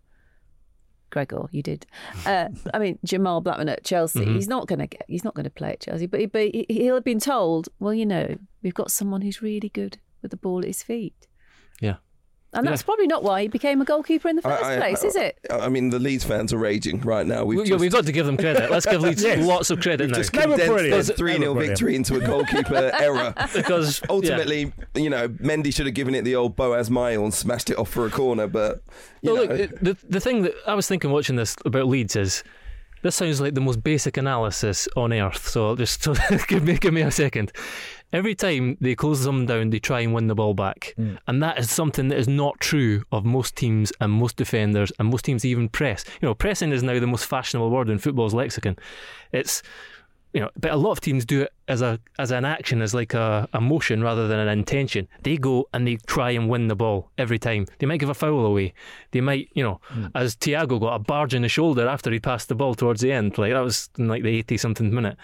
Gregor, you did. Uh, I mean, Jamal Blackman at Chelsea, mm-hmm. he's not going to get, he's not going to play at Chelsea, but, he, but he, he'll have been told, well, you know, we've got someone who's really good with the ball at his feet. Yeah. And that's yeah. probably not why he became a goalkeeper in the first I, I, place, I, is it? I mean, the Leeds fans are raging right now. We've, we, just, we've got to give them credit. Let's give Leeds yes. lots of credit we've now. Just condensed a three nil brilliant. victory into a goalkeeper error. Because ultimately, yeah. you know, Mendy should have given it the old Boaz Mayo and smashed it off for a corner. But you well, know. look, the the thing that I was thinking watching this about Leeds is, this sounds like the most basic analysis on earth. So just so give me give me a second. Every time they close them down, they try and win the ball back. Mm. And that is something that is not true of most teams and most defenders, and most teams even press. You know, pressing is now the most fashionable word in football's lexicon. It's, you know, but a lot of teams do it as a as an action, as like a, a motion rather than an intention. They go and they try and win the ball every time. They might give a foul away. They might, you know, mm. as Thiago got a barge in the shoulder after he passed the ball towards the end, like that was in like the eighty-something minute.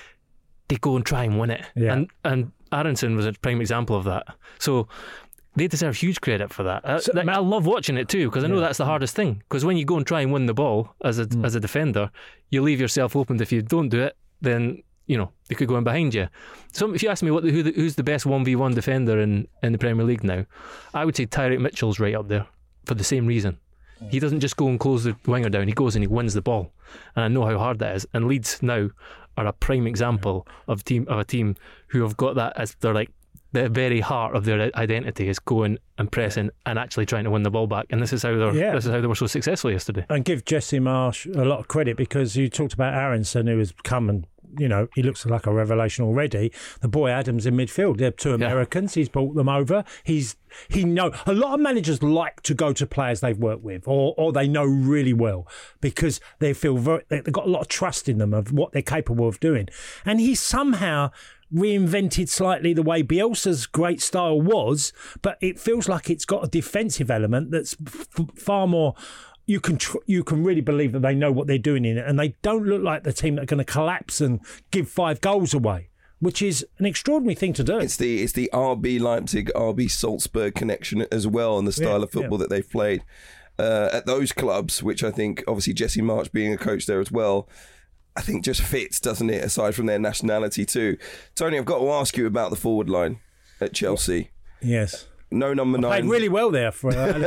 They go and try and win it. Yeah. And and Aronson was a prime example of that. So they deserve huge credit for that. So, I, I love watching it too, because I know yeah. that's the hardest thing. Because when you go and try and win the ball as a mm. as a defender, you leave yourself open. If you don't do it, then, you know, they could go in behind you. So if you ask me what the, who the, who's the best one v one defender in, in the Premier League now, I would say Tyreek Mitchell's right up there for the same reason. He doesn't just go and close the winger down, he goes and he wins the ball. And I know how hard that is. And Leeds now are a prime example of team of a team who have got that as their, like, the very heart of their identity is going and pressing and actually trying to win the ball back. And this is how they're yeah. this is how they were so successful yesterday. And give Jesse Marsch a lot of credit, because you talked about Aronson, who has come and, you know, he looks like a revelation already. The boy Adams in midfield, they're two Americans. Yeah. He's brought them over. He's he know a lot of managers like to go to players they've worked with or or they know really well, because they feel very, they've got a lot of trust in them of what they're capable of doing. And he somehow reinvented slightly the way Bielsa's great style was, but it feels like it's got a defensive element that's f- far more. You can tr- you can really believe that they know what they're doing in it, and they don't look like the team that are going to collapse and give five goals away, which is an extraordinary thing to do. It's the it's the R B Leipzig, R B Salzburg connection as well, and the style yeah, of football yeah. that they've played uh, at those clubs, which I think obviously Jesse Marsch being a coach there as well, I think just fits, doesn't it, aside from their nationality too. Tony, I've got to ask you about the forward line at Chelsea. Yes. No number nine. Played really well there for uh,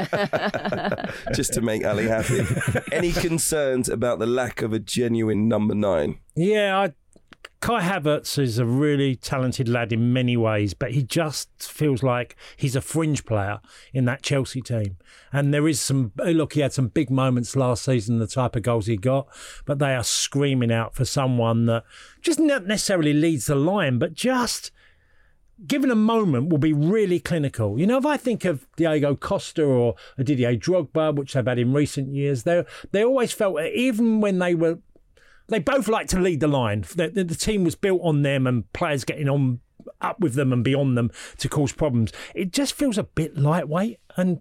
just to make Ali happy. Any concerns about the lack of a genuine number nine? Yeah, I, Kai Havertz is a really talented lad in many ways, but he just feels like he's a fringe player in that Chelsea team. And there is some, look, he had some big moments last season, the type of goals he got, but they are screaming out for someone that just not necessarily leads the line, but just, given a moment, will be really clinical. You know, if I think of Diego Costa or Didier Drogba, which they've had in recent years, they they always felt that even when they were, they both like to lead the line. The, the, the team was built on them and players getting on up with them and beyond them to cause problems. It just feels a bit lightweight, and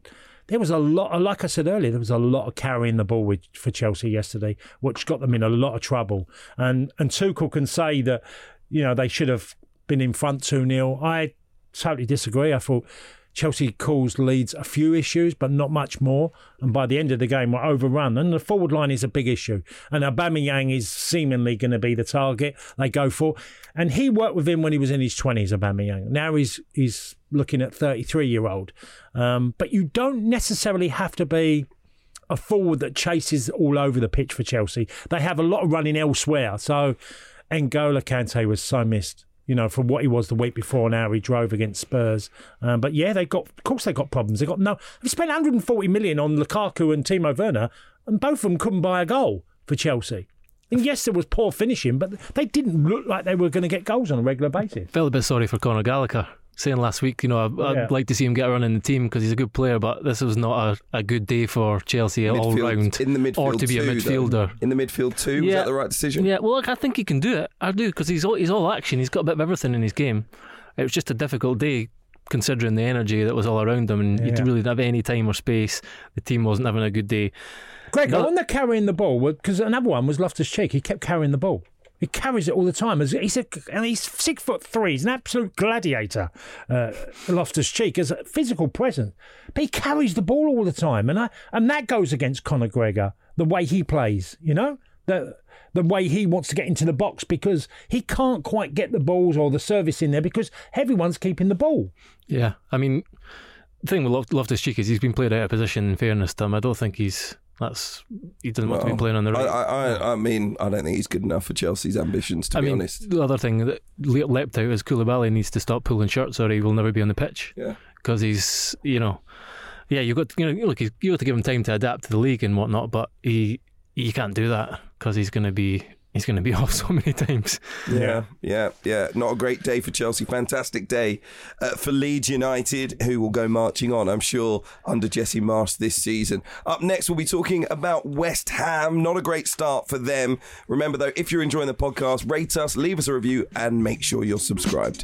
there was a lot, like I said earlier, there was a lot of carrying the ball with, for Chelsea yesterday, which got them in a lot of trouble. And and Tuchel can say that, you know, they should have been in front two nil. I totally disagree. I thought Chelsea caused Leeds a few issues, but not much more. And by the end of the game, were overrun. And the forward line is a big issue. And Aubameyang is seemingly going to be the target they go for. And he worked with him when he was in his twenties, Aubameyang. Now he's he's looking at thirty-three-year-old. Um, but you don't necessarily have to be a forward that chases all over the pitch for Chelsea. They have a lot of running elsewhere. So N'Golo Kante was so missed, you know, from what he was the week before and how he drove against Spurs. Um, but yeah, they got, of course, they got problems. They got no. They spent one hundred forty million on Lukaku and Timo Werner, and both of them couldn't buy a goal for Chelsea. And yes, there was poor finishing, but they didn't look like they were going to get goals on a regular basis. Felt a bit sorry for Conor Gallagher, saying last week, you know, I'd, Yeah. I'd like to see him get a run in the team because he's a good player, but this was not a, a good day for Chelsea all Midfield- round. in the midfield or to be a too, midfielder. though. In the midfield too, was that the right decision? Yeah, well, look, I think he can do it. I do, because he's all, he's all action. He's got a bit of everything in his game. It was just a difficult day considering the energy that was all around him, and Yeah. he really didn't have any time or space. The team wasn't having a good day. Greg, No. on the carrying the ball, because another one was Loftus-Cheek. He kept carrying the ball. He carries it all the time. He's a, and he's six foot three. He's an absolute gladiator, uh, Loftus-Cheek, as a physical presence. But he carries the ball all the time, and I, and that goes against Conor Gregor, the way he plays. You know, the the way he wants to get into the box, because he can't quite get the balls or the service in there because everyone's keeping the ball. Yeah, I mean, the thing with Lof- Loftus-Cheek is he's been played out of position. In fairness to him, I don't think he's that's he doesn't want to be playing on the right. I, I, I mean, I don't think he's good enough for Chelsea's ambitions, to I be mean, honest. the other thing that le- leapt out is Koulibaly needs to stop pulling shirts, or he will never be on the pitch. Yeah, because he's, you know, yeah, you've got to, you know, look, he's, you got to give him time to adapt to the league and whatnot, but he he can't do that because he's going to be. He's going to be off so many times. Yeah, yeah, yeah. Not a great day for Chelsea. Fantastic day uh, for Leeds United, who will go marching on, I'm sure, under Jesse Marsch this season. Up next, we'll be talking about West Ham. Not a great start for them. Remember, though, if you're enjoying the podcast, rate us, leave us a review, and make sure you're subscribed.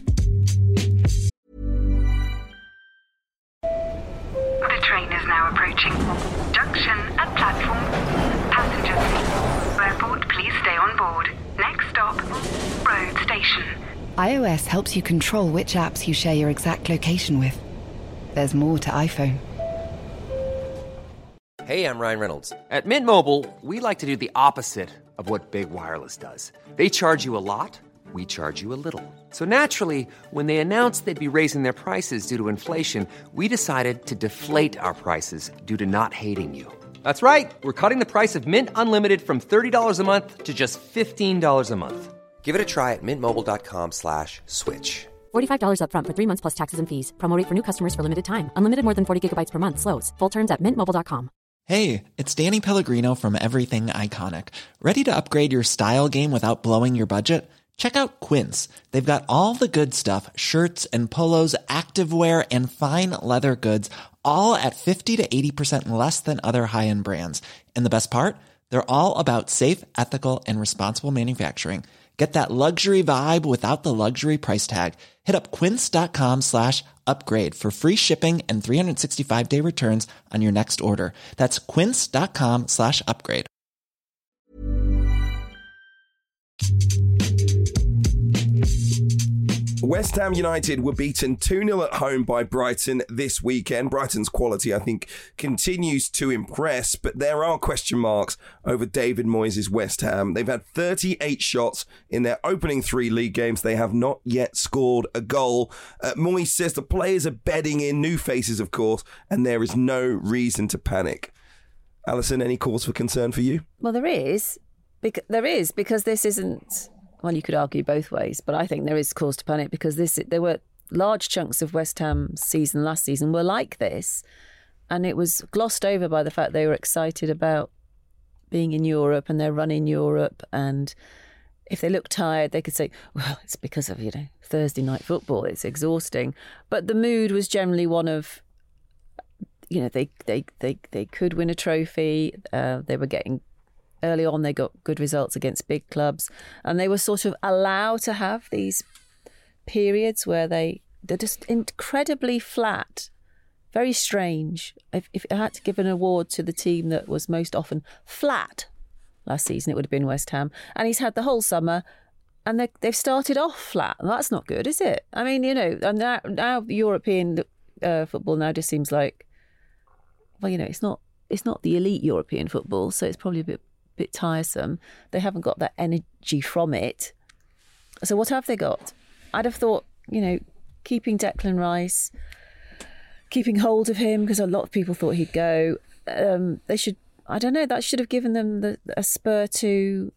The train is now approaching. Junction at platform. Passengers, airport, please stay on board. Next stop, road station. iOS helps you control which apps you share your exact location with. There's more to iPhone. Hey, I'm Ryan Reynolds. At Mint Mobile, we like to do the opposite of what Big Wireless does. They charge you a lot, we charge you a little. So naturally, when they announced they'd be raising their prices due to inflation, we decided to deflate our prices due to not hating you. That's right. We're cutting the price of Mint Unlimited from thirty dollars a month to just fifteen dollars a month. Give it a try at mintmobile.com slash switch. forty-five dollars up front for three months plus taxes and fees. Promo rate for new customers for limited time. Unlimited more than forty gigabytes per month. Slows full terms at mint mobile dot com. Hey, it's Danny Pellegrino from Everything Iconic. Ready to upgrade your style game without blowing your budget? Check out Quince. They've got all the good stuff, shirts and polos, activewear, and fine leather goods, all at fifty to eighty percent less than other high-end brands. And the best part? They're all about safe, ethical, and responsible manufacturing. Get that luxury vibe without the luxury price tag. Hit up quince.com slash upgrade for free shipping and three sixty-five day returns on your next order. That's quince.com slash upgrade. West Ham United were beaten two nil at home by Brighton this weekend. Brighton's quality, I think, continues to impress, but there are question marks over David Moyes' West Ham. They've had thirty-eight shots in their opening three league games. They have not yet scored a goal. Uh, Moyes says the players are bedding in, new faces, of course, and there is no reason to panic. Alison, any cause for concern for you? Well, there is. Bec- there is, because this isn't... Well, you could argue both ways, but I think there is cause to panic because this there were large chunks of West Ham's season last season were like this, and it was glossed over by the fact they were excited about being in Europe and their run in Europe, and if they look tired, they could say, well, it's because of, you know, Thursday night football, it's exhausting. But the mood was generally one of, you know, they they they, they could win a trophy, uh, they were getting... Early on, they got good results against big clubs, and they were sort of allowed to have these periods where they, they're just incredibly flat very strange. If, if I had to give an award to the team that was most often flat last season, it would have been West Ham. And he's had the whole summer, and they, they've started off flat. And that's not good, is it? I mean, you know, and now, now European uh, football now just seems like, well, you know, it's not it's not the elite European football, so it's probably a bit bit tiresome. They haven't got that energy from it. So what have they got? I'd have thought, you know, keeping Declan Rice, keeping hold of him, because a lot of people thought he'd go. Um, they should, I don't know, that should have given them the, a spur to,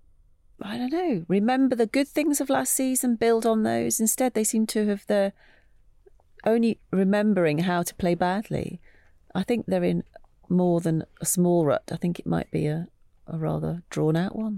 I don't know, remember the good things of last season, build on those. Instead, they seem to have the only remembering how to play badly. I think they're in more than a small rut. I think it might be a, a rather drawn out one.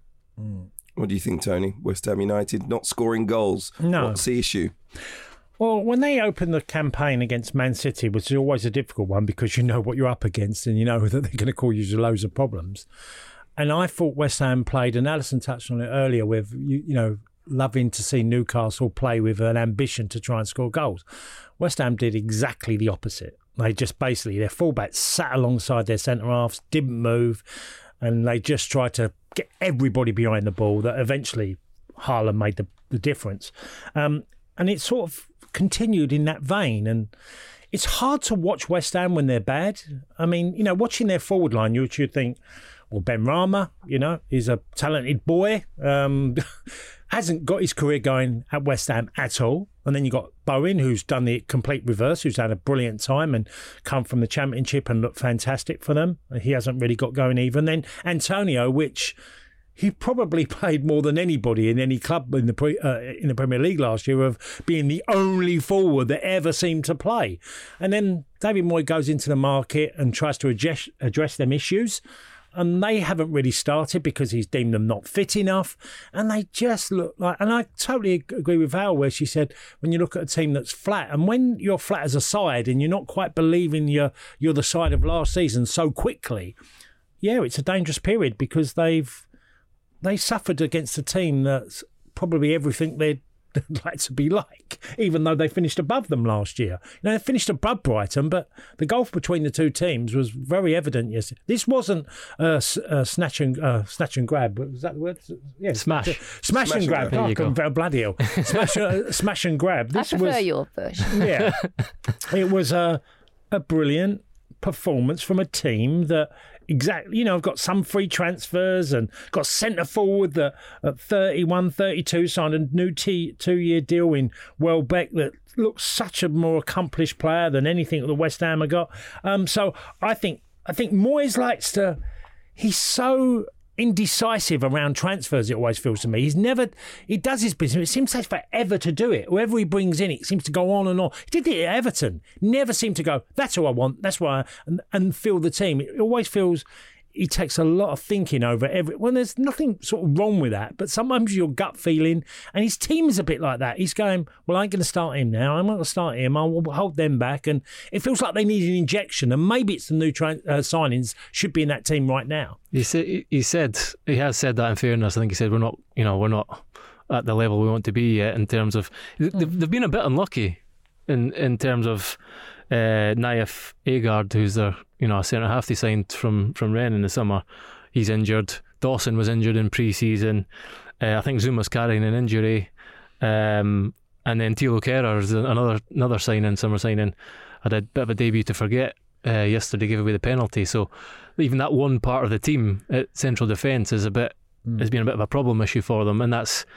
Mm. What do you think, Tony? West Ham United not scoring goals. No. What's the issue? Well, when they opened the campaign against Man City, which is always a difficult one because you know what you're up against and you know that they're going to cause you loads of problems. And I thought West Ham played, and Alison touched on it earlier, with, you, you know, loving to see Newcastle play with an ambition to try and score goals. West Ham did exactly the opposite. They just basically, their fullbacks sat alongside their centre-halves, didn't move, and they just tried to get everybody behind the ball, that eventually Haaland made the, the difference. Um, and it sort of continued in that vein. And it's hard to watch West Ham when they're bad. I mean, you know, watching their forward line, you should think, well, Ben Rama, you know, is a talented boy. Um, hasn't got his career going at West Ham at all. And then you've got Bowen, who's done the complete reverse, who's had a brilliant time and come from the Championship and looked fantastic for them. He hasn't really got going either. And then Antonio, which he probably played more than anybody in any club in the pre, uh, in the Premier League last year, of being the only forward that ever seemed to play. And then David Moyes goes into the market and tries to address, address them issues. And they haven't really started because he's deemed them not fit enough. And they just look like, and I totally agree with Val where she said, when you look at a team that's flat, and when you're flat as a side and you're not quite believing you're, you're the side of last season so quickly, yeah, it's a dangerous period because they've they suffered against a team that's probably everything they'd like to be like, even though they finished above them last year. You know, they finished above Brighton, but the gulf between the two teams was very evident yesterday. This wasn't a, a snatch and uh, snatch and grab. Was that the word? Yeah, smash, smash, smash and, and grab. grab. There you oh, bloody hell! Smash, uh, smash and grab. This I prefer was, your version. Yeah, it was a a brilliant performance from a team that. Exactly, you know, I've got some free transfers and got centre forward that at thirty-one, thirty-two signed a new t- two-year deal in Welbeck that looks such a more accomplished player than anything that the West Ham have got. Um, so I think I think Moyes likes to. He's so indecisive around transfers. It always feels to me. He's never. He does his business. It seems to take forever to do it. Whoever he brings in, it seems to go on and on. He did it at Everton. Never seemed to go, that's who I want. That's why, I, and, and feel the team. It always feels he takes a lot of thinking over every. Well, there's nothing sort of wrong with that, but sometimes your gut feeling, and his team is a bit like that. He's going, well, I ain't going to start him now. I'm not going to start him. I'll hold them back, and it feels like they need an injection, and maybe it's the new tra- uh, signings should be in that team right now. He said, he said, he has said that in fairness. I think he said we're not, you know, we're not at the level we want to be yet in terms of. They've, they've been a bit unlucky in in terms of uh, Naif Agard, who's their, you know, a centre half they signed from from Rennes in the summer. He's injured. Dawson was injured in pre-season. Uh, I think Zuma's carrying an injury, um, and then Thilo Kehrer is another another signing, summer signing. Had a bit of a debut to forget uh, yesterday, gave away the penalty. So even that one part of the team at central defence is a bit mm. has been a bit of a problem issue for them, and that's,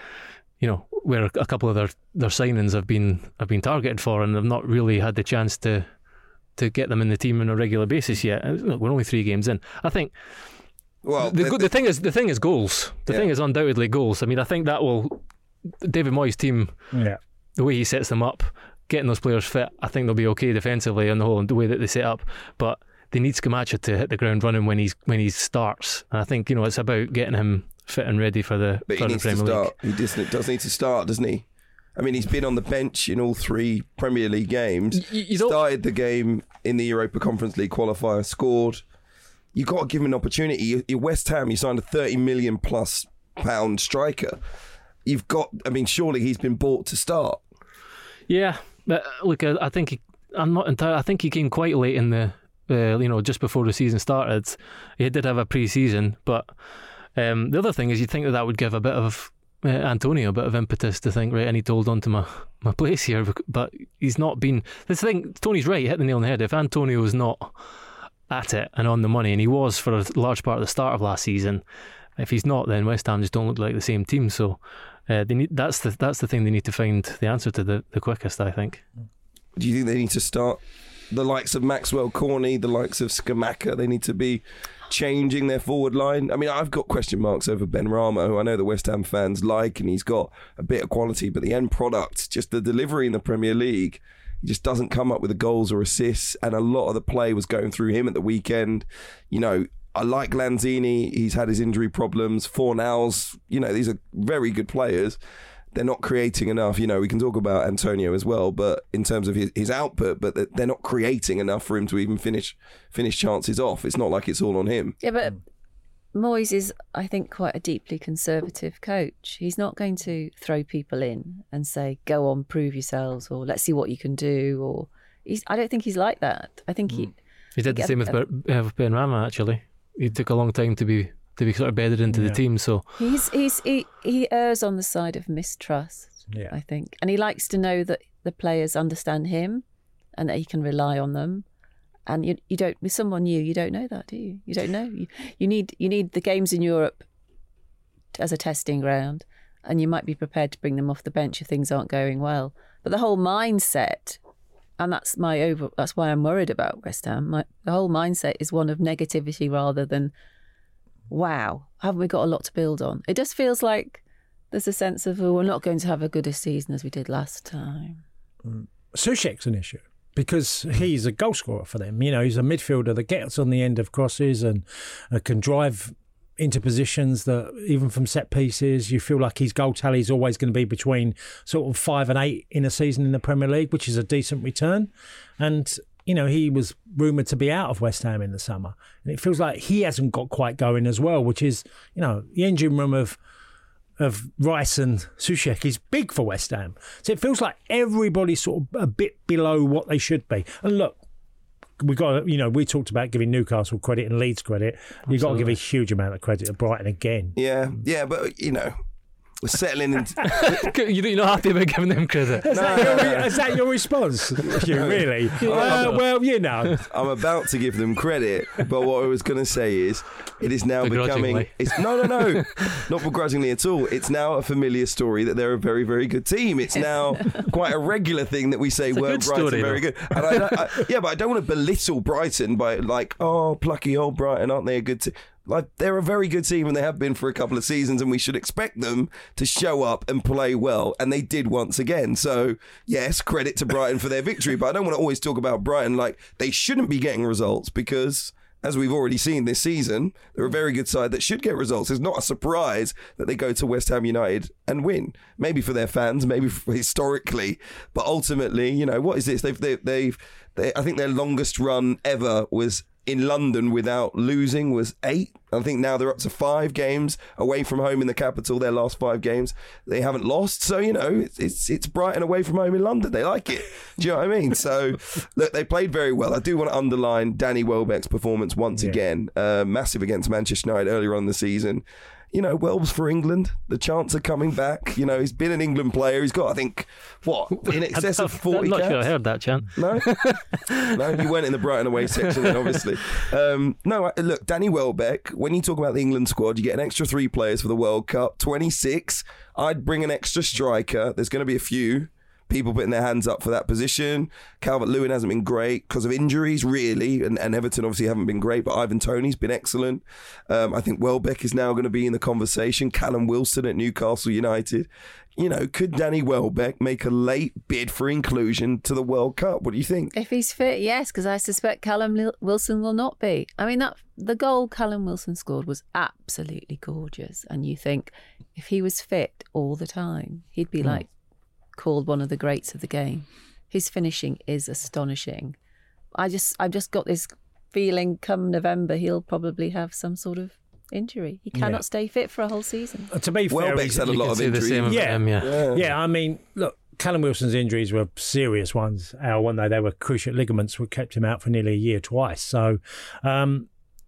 you know, where a couple of their, their signings have been have been targeted for, and they've not really had the chance to to get them in the team on a regular basis yet. Look, we're only three games in. I think. Well, the, the, the thing is, the thing is goals. The yeah. thing is undoubtedly goals. I mean, I think that will David Moyes' team, yeah. the way he sets them up, getting those players fit, I think they'll be okay defensively on the whole, and the way that they set up. But they need Scamacca to hit the ground running when he's when he starts. And I think, you know, it's about getting him fit and ready for the, but for he the needs Premier to start. League. He does, does need to start, doesn't he? I mean, he's been on the bench in all three Premier League games. You, you started the game in the Europa Conference League qualifier, scored. You've got to give him an opportunity. You're West Ham, you signed a thirty million plus pound striker. You've got, I mean, surely he's been bought to start. Yeah, but look, I think he, I'm not entirely. I think he came quite late in the, uh, you know, just before the season started. He did have a pre-season, but um, the other thing is, you'd think that that would give a bit of uh, Antonio a bit of impetus to think, right, I need to hold on to my, my place here. But he's not been. This thing, Tony's right. He hit the nail on the head. If Antonio was not at it and on the money, and he was for a large part of the start of last season, if he's not, then West Ham just don't look like the same team. So uh, they need. That's the that's the thing they need to find the answer to the, the quickest, I think. Do you think they need to start the likes of Maxwell Corney, the likes of Skamaka? They need to be changing their forward line. I mean, I've got question marks over Ben Rama, who I know the West Ham fans like, and he's got a bit of quality, but the end product, just the delivery in the Premier League, he just doesn't come up with the goals or assists, and a lot of the play was going through him at the weekend. You know, I like Lanzini. He's had his injury problems. Fornals, you know, these are very good players. They're not creating enough. You know, we can talk about Antonio as well, but in terms of his, his output, but they're not creating enough for him to even finish finish chances off. It's not like it's all on him. Yeah, but Moyes is, I think, quite a deeply conservative coach. He's not going to throw people in and say, go on, prove yourselves, or let's see what you can do. Or he's, I don't think he's like that. I think he... He did the same with, uh, with Ben Rama, actually. It took a long time to be... to be sort of bedded into yeah. the team, so he's he's he, he errs on the side of mistrust. Yeah. I think, and he likes to know that the players understand him and that he can rely on them. And you you don't with someone new, you don't know that, do you? You don't know. You, you need you need the games in Europe as a testing ground, and you might be prepared to bring them off the bench if things aren't going well. But the whole mindset, and that's my over. That's why I'm worried about West Ham. My, the whole mindset is one of negativity rather than, wow, haven't we got a lot to build on? It just feels like there's a sense of, oh, we're not going to have a good a season as we did last time. Mm. Souček's an issue because he's a goal scorer for them. You know, he's a midfielder that gets on the end of crosses and uh, can drive into positions that, even from set pieces, you feel like his goal tally is always going to be between sort of five and eight in a season in the Premier League, which is a decent return. And you know, he was rumoured to be out of West Ham in the summer. And it feels like he hasn't got quite going as well, which is, you know, the engine room of of Rice and Souček is big for West Ham. So it feels like everybody's sort of a bit below what they should be. And look, we got, you know, we talked about giving Newcastle credit and Leeds credit. You've got to give a huge amount of credit to Brighton again. Yeah, yeah, but, you know, we're settling into... You're not happy about giving them credit? Is, no, that, your, no, no. is that your response? You really? Uh, well, you know. I'm about to give them credit, but what I was going to say is it is now becoming... It's, no, no, no. Not begrudgingly at all. It's now a familiar story that they're a very, very good team. It's now quite a regular thing that we say, well, Brighton are very good. And I, I, yeah, but I don't want to belittle Brighton by like, oh, plucky old Brighton, aren't they a good team? Like, they're a very good team and they have been for a couple of seasons, and we should expect them to show up and play well, and they did once again. So yes, credit to Brighton for their victory, but I don't want to always talk about Brighton like they shouldn't be getting results, because as we've already seen this season, they're a very good side that should get results. It's not a surprise that they go to West Ham United and win. Maybe for their fans, maybe for historically, but ultimately, you know, what is this? They've, they've, they've they, I think their longest run ever was in London without losing was eight. I think now they're up to five games away from home in the capital. Their last five games, they haven't lost. So, you know, it's it's, it's Brighton away from home in London. They like it. Do you know what I mean? So, look, they played very well. I do want to underline Danny Welbeck's performance once yeah. again. Uh, massive against Manchester United earlier on in the season. You know, Welbs for England. The chance of coming back. You know, he's been an England player. He's got, I think, what, in excess of forty I'm not caps? sure I heard that chant. No? No, you went in the Brighton away section then, obviously. Um, no, look, Danny Welbeck, when you talk about the England squad, you get an extra three players for the World Cup, twenty-six. I'd bring an extra striker. There's going to be a few people putting their hands up for that position. Calvert-Lewin hasn't been great because of injuries, really, and, and Everton obviously haven't been great, but Ivan Toney's been excellent. Um, I think Welbeck is now going to be in the conversation. Callum Wilson at Newcastle United. You know, could Danny Welbeck make a late bid for inclusion to the World Cup? What do you think? If he's fit, yes, because I suspect Callum Wilson will not be. I mean, that the goal Callum Wilson scored was absolutely gorgeous, and you think if he was fit all the time, he'd be mm. like called one of the greats of the game. His finishing is astonishing. I just, I've just got this feeling come November he'll probably have some sort of injury. He cannot yeah. stay fit for a whole season. Uh, to be fair, Welbeck's had a lot of injuries. Yeah. Him, yeah. yeah, yeah. I mean, look, Callum Wilson's injuries were serious ones, Al, weren't they? They were cruciate ligaments, which kept him out for nearly a year twice. So, um,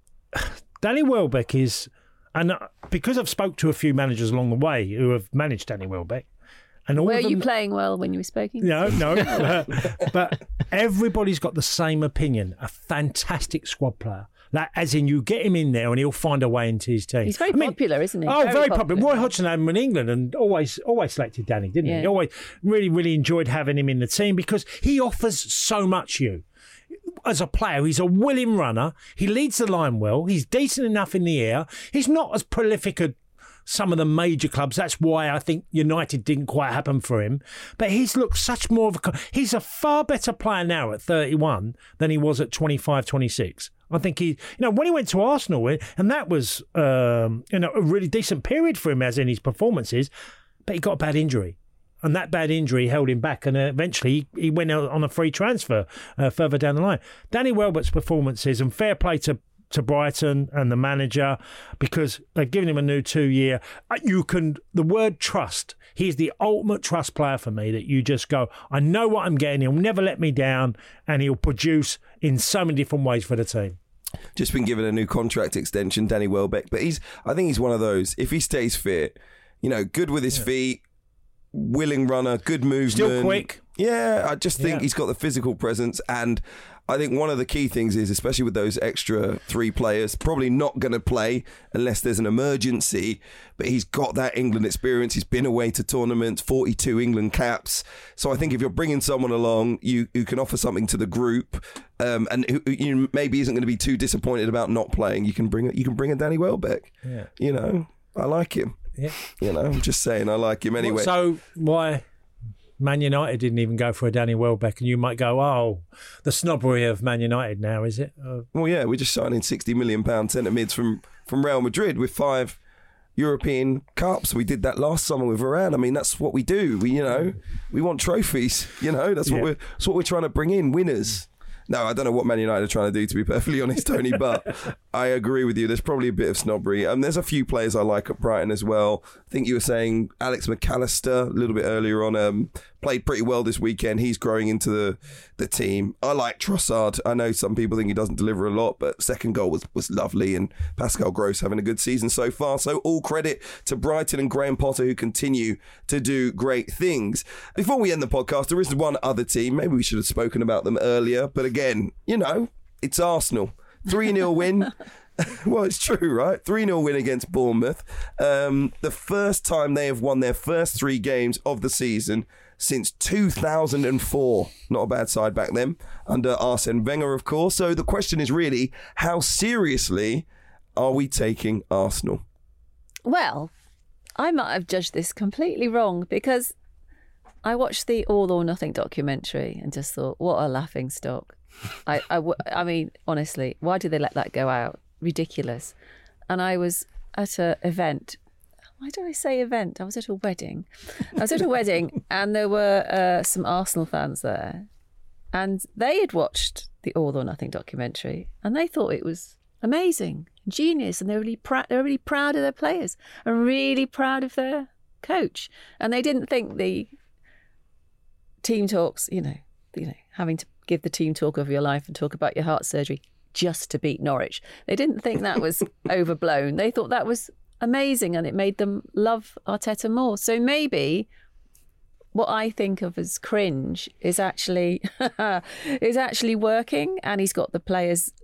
Danny Welbeck is, and because I've spoke to a few managers along the way who have managed Danny Welbeck, and all were of them, you playing well when you were speaking? No, no, uh, but everybody's got the same opinion. A fantastic squad player. Like, as in, you get him in there and he'll find a way into his team. He's very I mean, popular, isn't he? Oh, very, very popular. popular. Roy Hodgson had him in England and always always selected Danny, didn't yeah. he? He always really, really enjoyed having him in the team because he offers so much, you. As a player, he's a willing runner. He leads the line well. He's decent enough in the air. He's not as prolific as some of the major clubs. That's why I think United didn't quite happen for him. But he's looked such more of a... He's a far better player now at thirty-one than he was at twenty-five, twenty-six. I think he... You know, when he went to Arsenal, and that was um, you know, a really decent period for him as in his performances, but he got a bad injury. And that bad injury held him back, and eventually he went out on a free transfer uh, further down the line. Danny Welbeck's performances, and fair play to to Brighton and the manager, because they've given him a new two-year. You can, the word trust, he's the ultimate trust player for me, that you just go, I know what I'm getting, he'll never let me down, and he'll produce in so many different ways for the team. Just been given a new contract extension, Danny Welbeck, but he's, I think he's one of those, if he stays fit, you know, good with his yeah. feet, willing runner, good movement. Still quick. Yeah, I just think yeah. he's got the physical presence, and I think one of the key things is, especially with those extra three players, probably not going to play unless there's an emergency, but he's got that England experience. He's been away to tournaments, forty-two England caps. So I think if you're bringing someone along, you, you can offer something to the group, um, and who, you maybe isn't going to be too disappointed about not playing. You can bring a, you can bring a Danny Welbeck. Yeah. You know, I like him. Yeah. You know, I'm just saying I like him anyway. So why... Man United didn't even go for a Danny Welbeck, and you might go, oh, the snobbery of Man United now, is it? Uh, well, yeah, we're just signing sixty million pound centre mids from, from Real Madrid with five European Cups. We did that last summer with Varane. I mean, that's what we do. We, you know, we want trophies. You know, that's what yeah. we're that's what we're trying to bring in, winners. No, I don't know what Man United are trying to do, to be perfectly honest, Tony, but I agree with you. There's probably a bit of snobbery. Um, there's a few players I like at Brighton as well. I think you were saying Alex McAllister a little bit earlier on, um, played pretty well this weekend. He's growing into the, the team. I like Trossard. I know some people think he doesn't deliver a lot, but second goal was, was lovely, and Pascal Gross having a good season so far. So all credit to Brighton and Graham Potter, who continue to do great things. Before we end the podcast, there is one other team. Maybe we should have spoken about them earlier, but again, you know, it's Arsenal. three nil win. Well, it's true, right? three nil win against Bournemouth. Um, the first time they have won their first three games of the season since two thousand four. Not a bad side back then, under Arsene Wenger, of course. So the question is really, how seriously are we taking Arsenal? Well, I might have judged this completely wrong, because I watched the All or Nothing documentary and just thought, what a laughing stock. I, I, I mean, honestly, why did they let that go out? Ridiculous. And I was at an event. Why do I say event? I was at a wedding. I was at a wedding, and there were uh, some Arsenal fans there, and they had watched the All or Nothing documentary, and they thought it was amazing, genius, and they're really proud. They're really proud of their players and really proud of their coach, and they didn't think the team talks, you know, you know, having to give the team talk of your life and talk about your heart surgery just to beat Norwich. They didn't think that was overblown. They thought that was amazing, and it made them love Arteta more. So maybe what I think of as cringe is actually is actually working, and he's got the players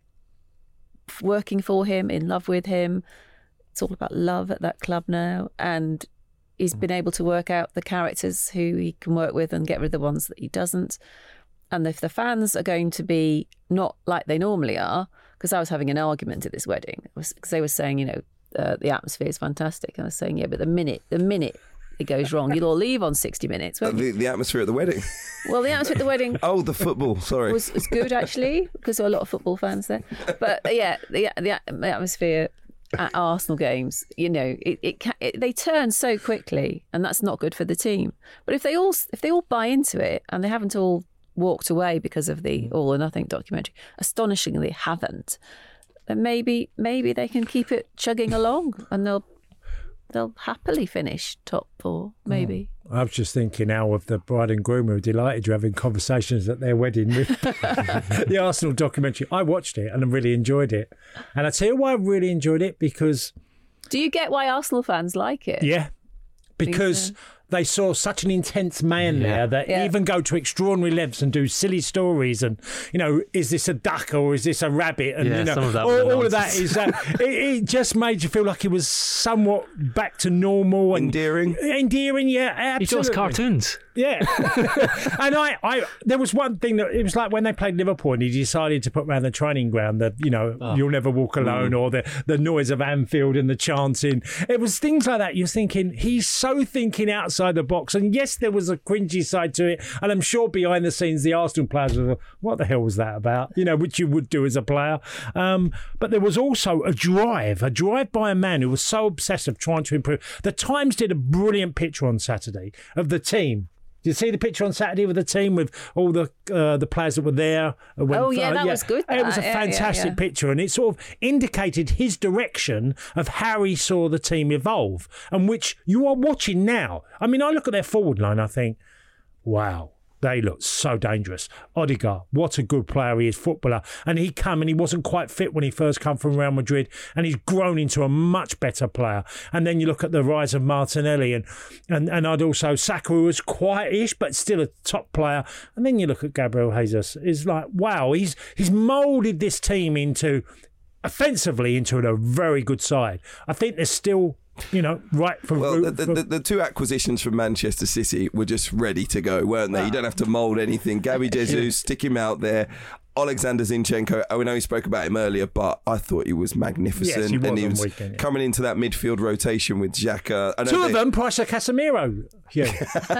working for him, in love with him. It's all about love at that club now, and he's been able to work out the characters who he can work with and get rid of the ones that he doesn't. And if the fans are going to be not like they normally are, because I was having an argument at this wedding, because they were saying, you know, uh, the atmosphere is fantastic. And I was saying, yeah, but the minute, the minute it goes wrong, you'll all leave on sixty minutes. Uh, the, the atmosphere at the wedding? Well, the atmosphere at the wedding... Oh, the football, sorry. Was, was good, actually, because there were a lot of football fans there. But, uh, yeah, the, the, the atmosphere at Arsenal games, you know, it, it, it they turn so quickly, and that's not good for the team. But if they all if they all buy into it, and they haven't all walked away because of the All or Nothing documentary, astonishingly haven't, then maybe maybe they can keep it chugging along, and they'll they'll happily finish top four, maybe. Oh, I was just thinking now of the bride and groom who were delighted you're having conversations at their wedding with the Arsenal documentary. I watched it and I really enjoyed it. And I tell you why I really enjoyed it, because... Do you get why Arsenal fans like it? Yeah, because... They saw such an intense man yeah. there that yeah. even go to extraordinary lengths and do silly stories and, you know, is this a duck or is this a rabbit? And, yeah, you know, some of that all, all of that is that. it, it just made you feel like it was somewhat back to normal. And endearing. Endearing, yeah, absolutely. He draws cartoons. Yeah. And I, I, there was one thing that it was like when they played Liverpool and he decided to put around the training ground that, you know, oh. you'll never walk alone, mm. or the, the noise of Anfield and the chanting. It was things like that. You're thinking, he's so thinking outside the box. And yes, there was a cringy side to it. And I'm sure behind the scenes, the Arsenal players were, what the hell was that about? You know, which you would do as a player. Um, but there was also a drive, a drive by a man who was so obsessive trying to improve. The Times did a brilliant picture on Saturday of the team. Did you see the picture on Saturday with the team with all the uh, the players that were there? When, oh, yeah, uh, that yeah. was good. It was a yeah, fantastic yeah, yeah. picture, and it sort of indicated his direction of how he saw the team evolve, and which you are watching now. I mean, I look at their forward line, I think, wow. They look so dangerous. Odegaard, what a good player he is, footballer. And he come and he wasn't quite fit when he first come from Real Madrid, and he's grown into a much better player. And then you look at the rise of Martinelli, and and, and I'd also Saka, who was quietish but still a top player. And then you look at Gabriel Jesus. It's like, wow, he's he's moulded this team into, offensively, into a very good side. I think there's still... You know, right from... Well, the, the, the two acquisitions from Manchester City were just ready to go, weren't they? You don't have to mould anything. Gabby Jesus, stick him out there. Alexander Zinchenko, I know we spoke about him earlier, but I thought he was magnificent. Yes, he was and he was weekend, yeah. coming into that midfield rotation with Xhaka. I know Two they... of them, Price of Casemiro. Yeah.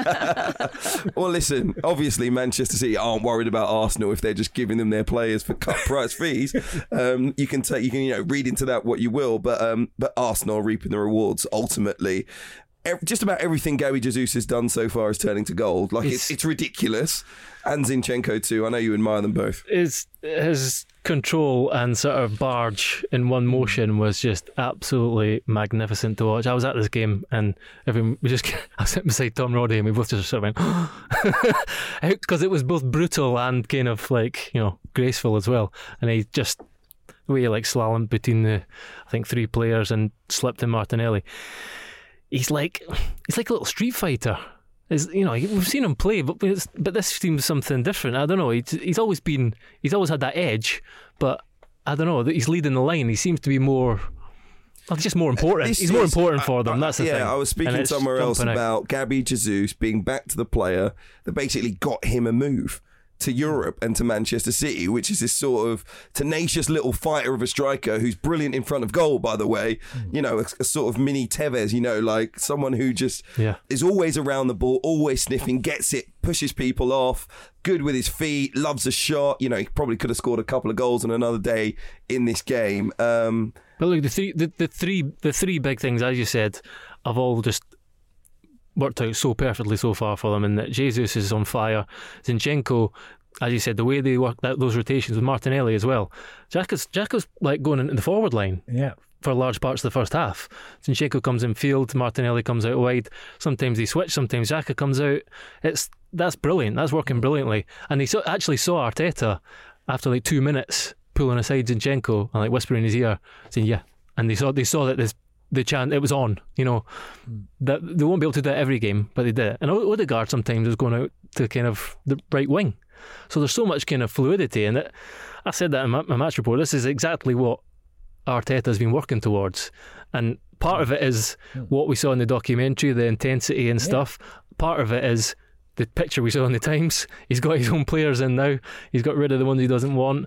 Well, listen, obviously Manchester City aren't worried about Arsenal if they're just giving them their players for cut price fees. Um, you can take, you can, you know, read into that what you will, but um, but Arsenal are reaping the rewards ultimately. Just about everything Gabby Jesus has done so far is turning to gold. Like, it's, it's, it's ridiculous. And Zinchenko too. I know you admire them both. His, his control and sort of barge in one motion was just absolutely magnificent to watch. I was at this game and everyone, we just, I was sitting beside Tom Roddy and we both just sort of went, because it was both brutal and kind of like, you know, graceful as well. And he just, the way he like slalomed between the, I think, three players and slipped in Martinelli. He's like he's like a little street fighter. Is you know we've seen him play, but but this seems something different. I don't know. He's, he's always been he's always had that edge, but I don't know. He's leading the line. He seems to be more. Well, he's just more important. This he's more is, important for them. That's the yeah, thing. I was speaking somewhere else out. about Gabby Jesus being back to the player that basically got him a move to Europe and to Manchester City, which is this sort of tenacious little fighter of a striker who's brilliant in front of goal, by the way. Mm. You know, a, a sort of mini Tevez, you know, like someone who just yeah. is always around the ball, always sniffing, gets it, pushes people off, good with his feet, loves a shot. You know, he probably could have scored a couple of goals on another day in this game. Um, but look, the three, the, the three, the three big things, as you said, have all just worked out so perfectly so far for them, and that Jesus is on fire. Zinchenko, as you said, the way they work that those rotations with Martinelli as well. Xhaka's Xhaka's like going into the forward line. Yeah. For large parts of the first half. Zinchenko comes in field, Martinelli comes out wide. Sometimes they switch, sometimes Xhaka comes out. It's that's brilliant. That's working brilliantly. And he so, actually saw Arteta after like two minutes pulling aside Zinchenko and like whispering in his ear, saying yeah. And they saw they saw that this the chant it was on. You know mm. that they won't be able to do it every game, but they did it. And Odegaard sometimes is going out to kind of the right wing. So there's so much kind of fluidity, and it, I said that in my, my match report. This is exactly what Arteta's been working towards, and part of it is what we saw in the documentary, the intensity and stuff. Yeah. Part of it is the picture we saw in the Times. He's got his own players in now. He's got rid of the ones he doesn't want,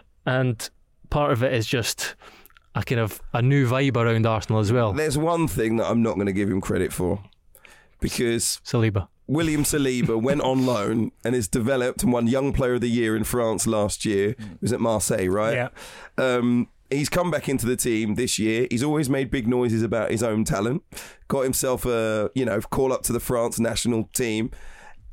and part of it is just a kind of a new vibe around Arsenal as well. There's one thing that I'm not going to give him credit for, because Saliba. William Saliba went on loan and has developed and won Young Player of the Year in France last year. He was at Marseille, right? Yeah. Um, he's come back into the team this year. He's always made big noises about his own talent. Got himself a, you know, call up to the France national team.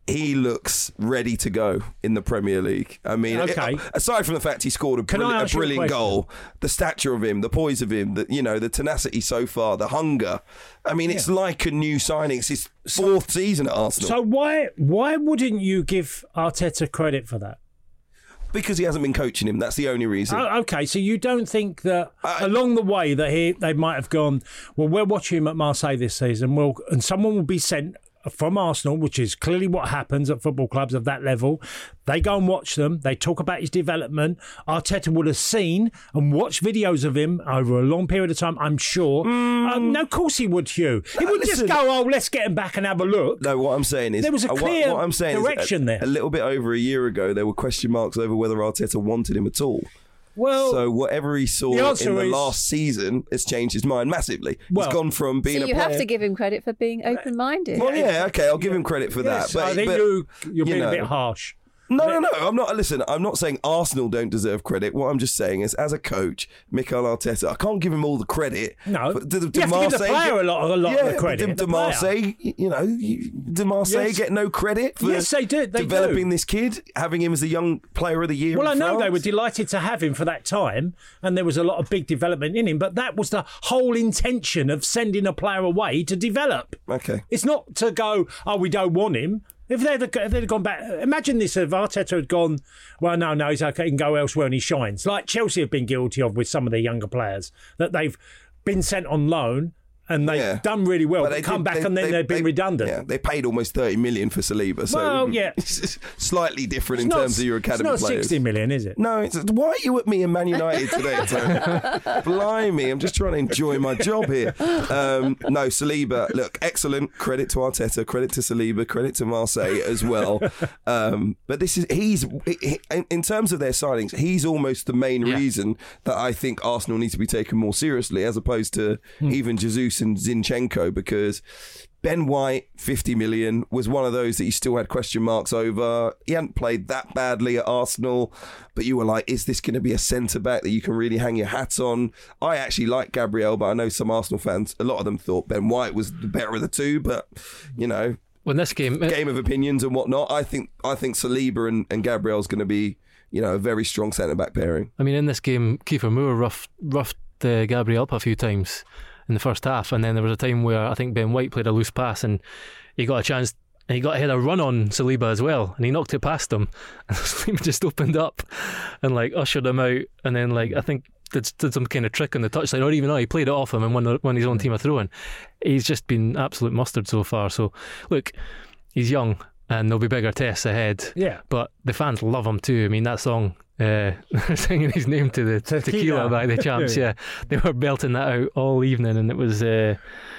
he looks ready to go in the Premier League. I mean, Okay. it, aside from the fact he scored a, Can I brilliant, a ask you a brilliant question? goal, the stature of him, the poise of him, the, you know, the tenacity so far, the hunger. I mean, it's like a new signing. It's his fourth season at Arsenal. So why why wouldn't you give Arteta credit for that? Because he hasn't been coaching him. That's the only reason. Oh, okay, so you don't think that I- along the way that he they might have gone, well, we're watching him at Marseille this season, well, and someone will be sent from Arsenal, which is clearly what happens at football clubs of that level. They go and watch them. They talk about his development. Arteta would have seen and watched videos of him over a long period of time, I'm sure. Mm. Um, no, of course he would, Hugh. He Uh, would listen. just go, oh, let's get him back and have a look. No, what I'm saying is There was a uh, what- clear what, I'm saying direction is a, there. A little bit over a year ago, there were question marks over whether Arteta wanted him at all. Well, So whatever he saw the answer in the is- last season has changed his mind massively. Well- He's gone from being So a you player. have to give him credit for being open-minded. Well, yeah, okay, I'll give him credit for yes, that. But, I think but, you, you're you being know, a bit harsh. No, no, no. I'm not. Listen, I'm not saying Arsenal don't deserve credit. What I'm just saying is, as a coach, Mikel Arteta, I can't give him all the credit. No, But do, do you have to give the Marseille player get- a lot, a lot yeah, of the credit. But the do player. Marseille, you know, you- do Marseille Yes. get no credit for Yes, they did. They developing do. this kid, having him as a young player of the year? Well, I in know they France? were delighted to have him for that time, and there was a lot of big development in him, but that was the whole intention of sending a player away to develop. Okay. It's not to go, oh, we don't want him. If they'd, if they'd have gone back, imagine this, if Arteta had gone, well, no, no, he's okay, he can go elsewhere and he shines. Like Chelsea have been guilty of with some of their younger players, that they've been sent on loan and they've Yeah. done really well, But but they come did- back they- and then they- they've been they- redundant. Yeah, they paid almost thirty million for Saliba. So Well, yeah. it's slightly different It's in not- terms of your academy It's not players. sixty million, is it? No, it's, why are you at me and Man United today, Tony? Blimey, I'm just trying to enjoy my job here. Um, no, Saliba, look, excellent. Credit to Arteta, credit to Saliba, credit to Marseille as well. Um, but this is, he's, he, in, in terms of their signings, he's almost the main Yeah. reason that I think Arsenal needs to be taken more seriously as opposed to even Jesus and Zinchenko, because Ben White, fifty million, was one of those that you still had question marks over. He hadn't played that badly at Arsenal, but you were like, is this going to be a centre-back that you can really hang your hat on? I actually like Gabriel, but I know some Arsenal fans, a lot of them thought Ben White was the better of the two, but, you know, When this game, game of opinions and whatnot. I think I think Saliba and, and Gabriel's going to be, you know, a very strong centre-back pairing. I mean, in this game, Kiefer Moore roughed, roughed uh, Gabriel up a few times in the first half, and then there was a time where I think Ben White played a loose pass and he got a chance, and he got ahead a run on Saliba as well, and he knocked it past him, and Saliba just opened up and like ushered him out, and then like I think did, did some kind of trick on the touchline, or even though he played it off him and won, won his own team a throw-in. He's just been absolute mustard so far. So look, he's young and there'll be bigger tests ahead. Yeah. But the fans love him too. I mean, that song, uh, singing his name to the Tequila. tequila by the Champs, yeah, they were belting that out all evening, and it was. Uh,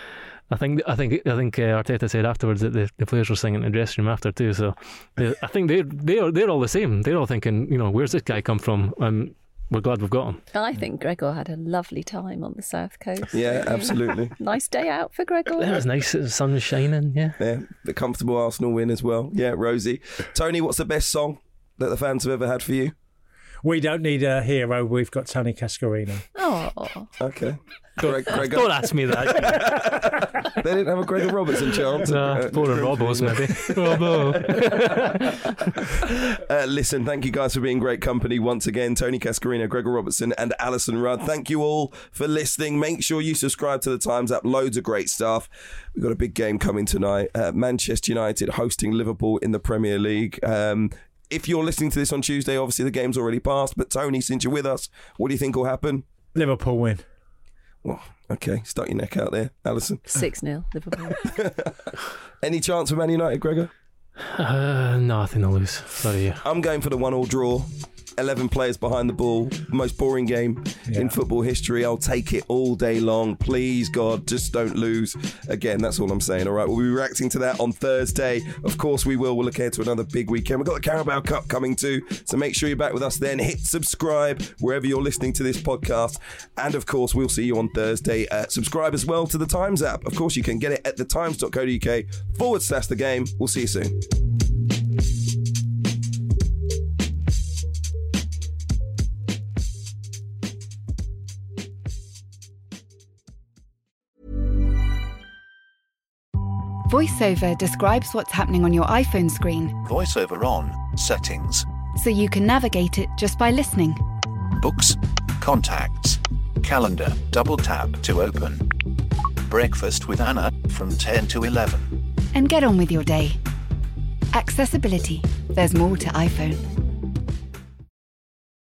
I think I think I think uh, Arteta said afterwards that the, the players were singing in the dressing room after too. So uh, I think they they are they're all the same. They're all thinking, you know, where's this guy come from? Um, we're glad we've got him. I think Gregor had a lovely time on the South Coast. Yeah, absolutely. Nice day out for Gregor. It was nice. The sun was shining. Yeah. Yeah, the comfortable Arsenal win as well. Yeah, Rosie. Tony, what's the best song that the fans have ever had for you? We don't need a hero, we've got Tony Cascarino. Oh, Okay. Greg, Greg, Don't ask me that. they didn't have a Gregor Robertson chance. No, Uh, poor Robbo's maybe. Robbo. Uh, listen, thank you guys for being great company once again. Tony Cascarino, Gregor Robertson and Alison Rudd. Thank you all for listening. Make sure you subscribe to the Times app. Loads of great stuff. We've got a big game coming tonight. Uh, Manchester United hosting Liverpool in the Premier League. Um, if you're listening to this on Tuesday, obviously the game's already passed. But Tony, since you're with us, what do you think will happen? Liverpool win. Well, okay, stuck your neck out there, Alison. six nil Liverpool. Any chance for Man United, Gregor? Uh, nothing to lose. Sorry. Yeah. I'm going for the one-all draw. eleven players behind the ball. Most boring game Yeah. in football history. I'll take it all day long. Please, God, just don't lose. Again, that's all I'm saying. All right, we'll be reacting to that on Thursday. Of course we will. We'll look ahead to another big weekend. We've got the Carabao Cup coming too, so make sure you're back with us then. Hit subscribe wherever you're listening to this podcast. And, of course, we'll see you on Thursday. Uh, subscribe as well to the Times app. Of course, you can get it at thetimes.co.uk forward slash the game. We'll see you soon. VoiceOver describes what's happening on your iPhone screen, VoiceOver on, settings, so you can navigate it just by listening. books, contacts, calendar, double tap to open. Breakfast with Anna from ten to eleven. And get on with your day. Accessibility. There's more to iPhone.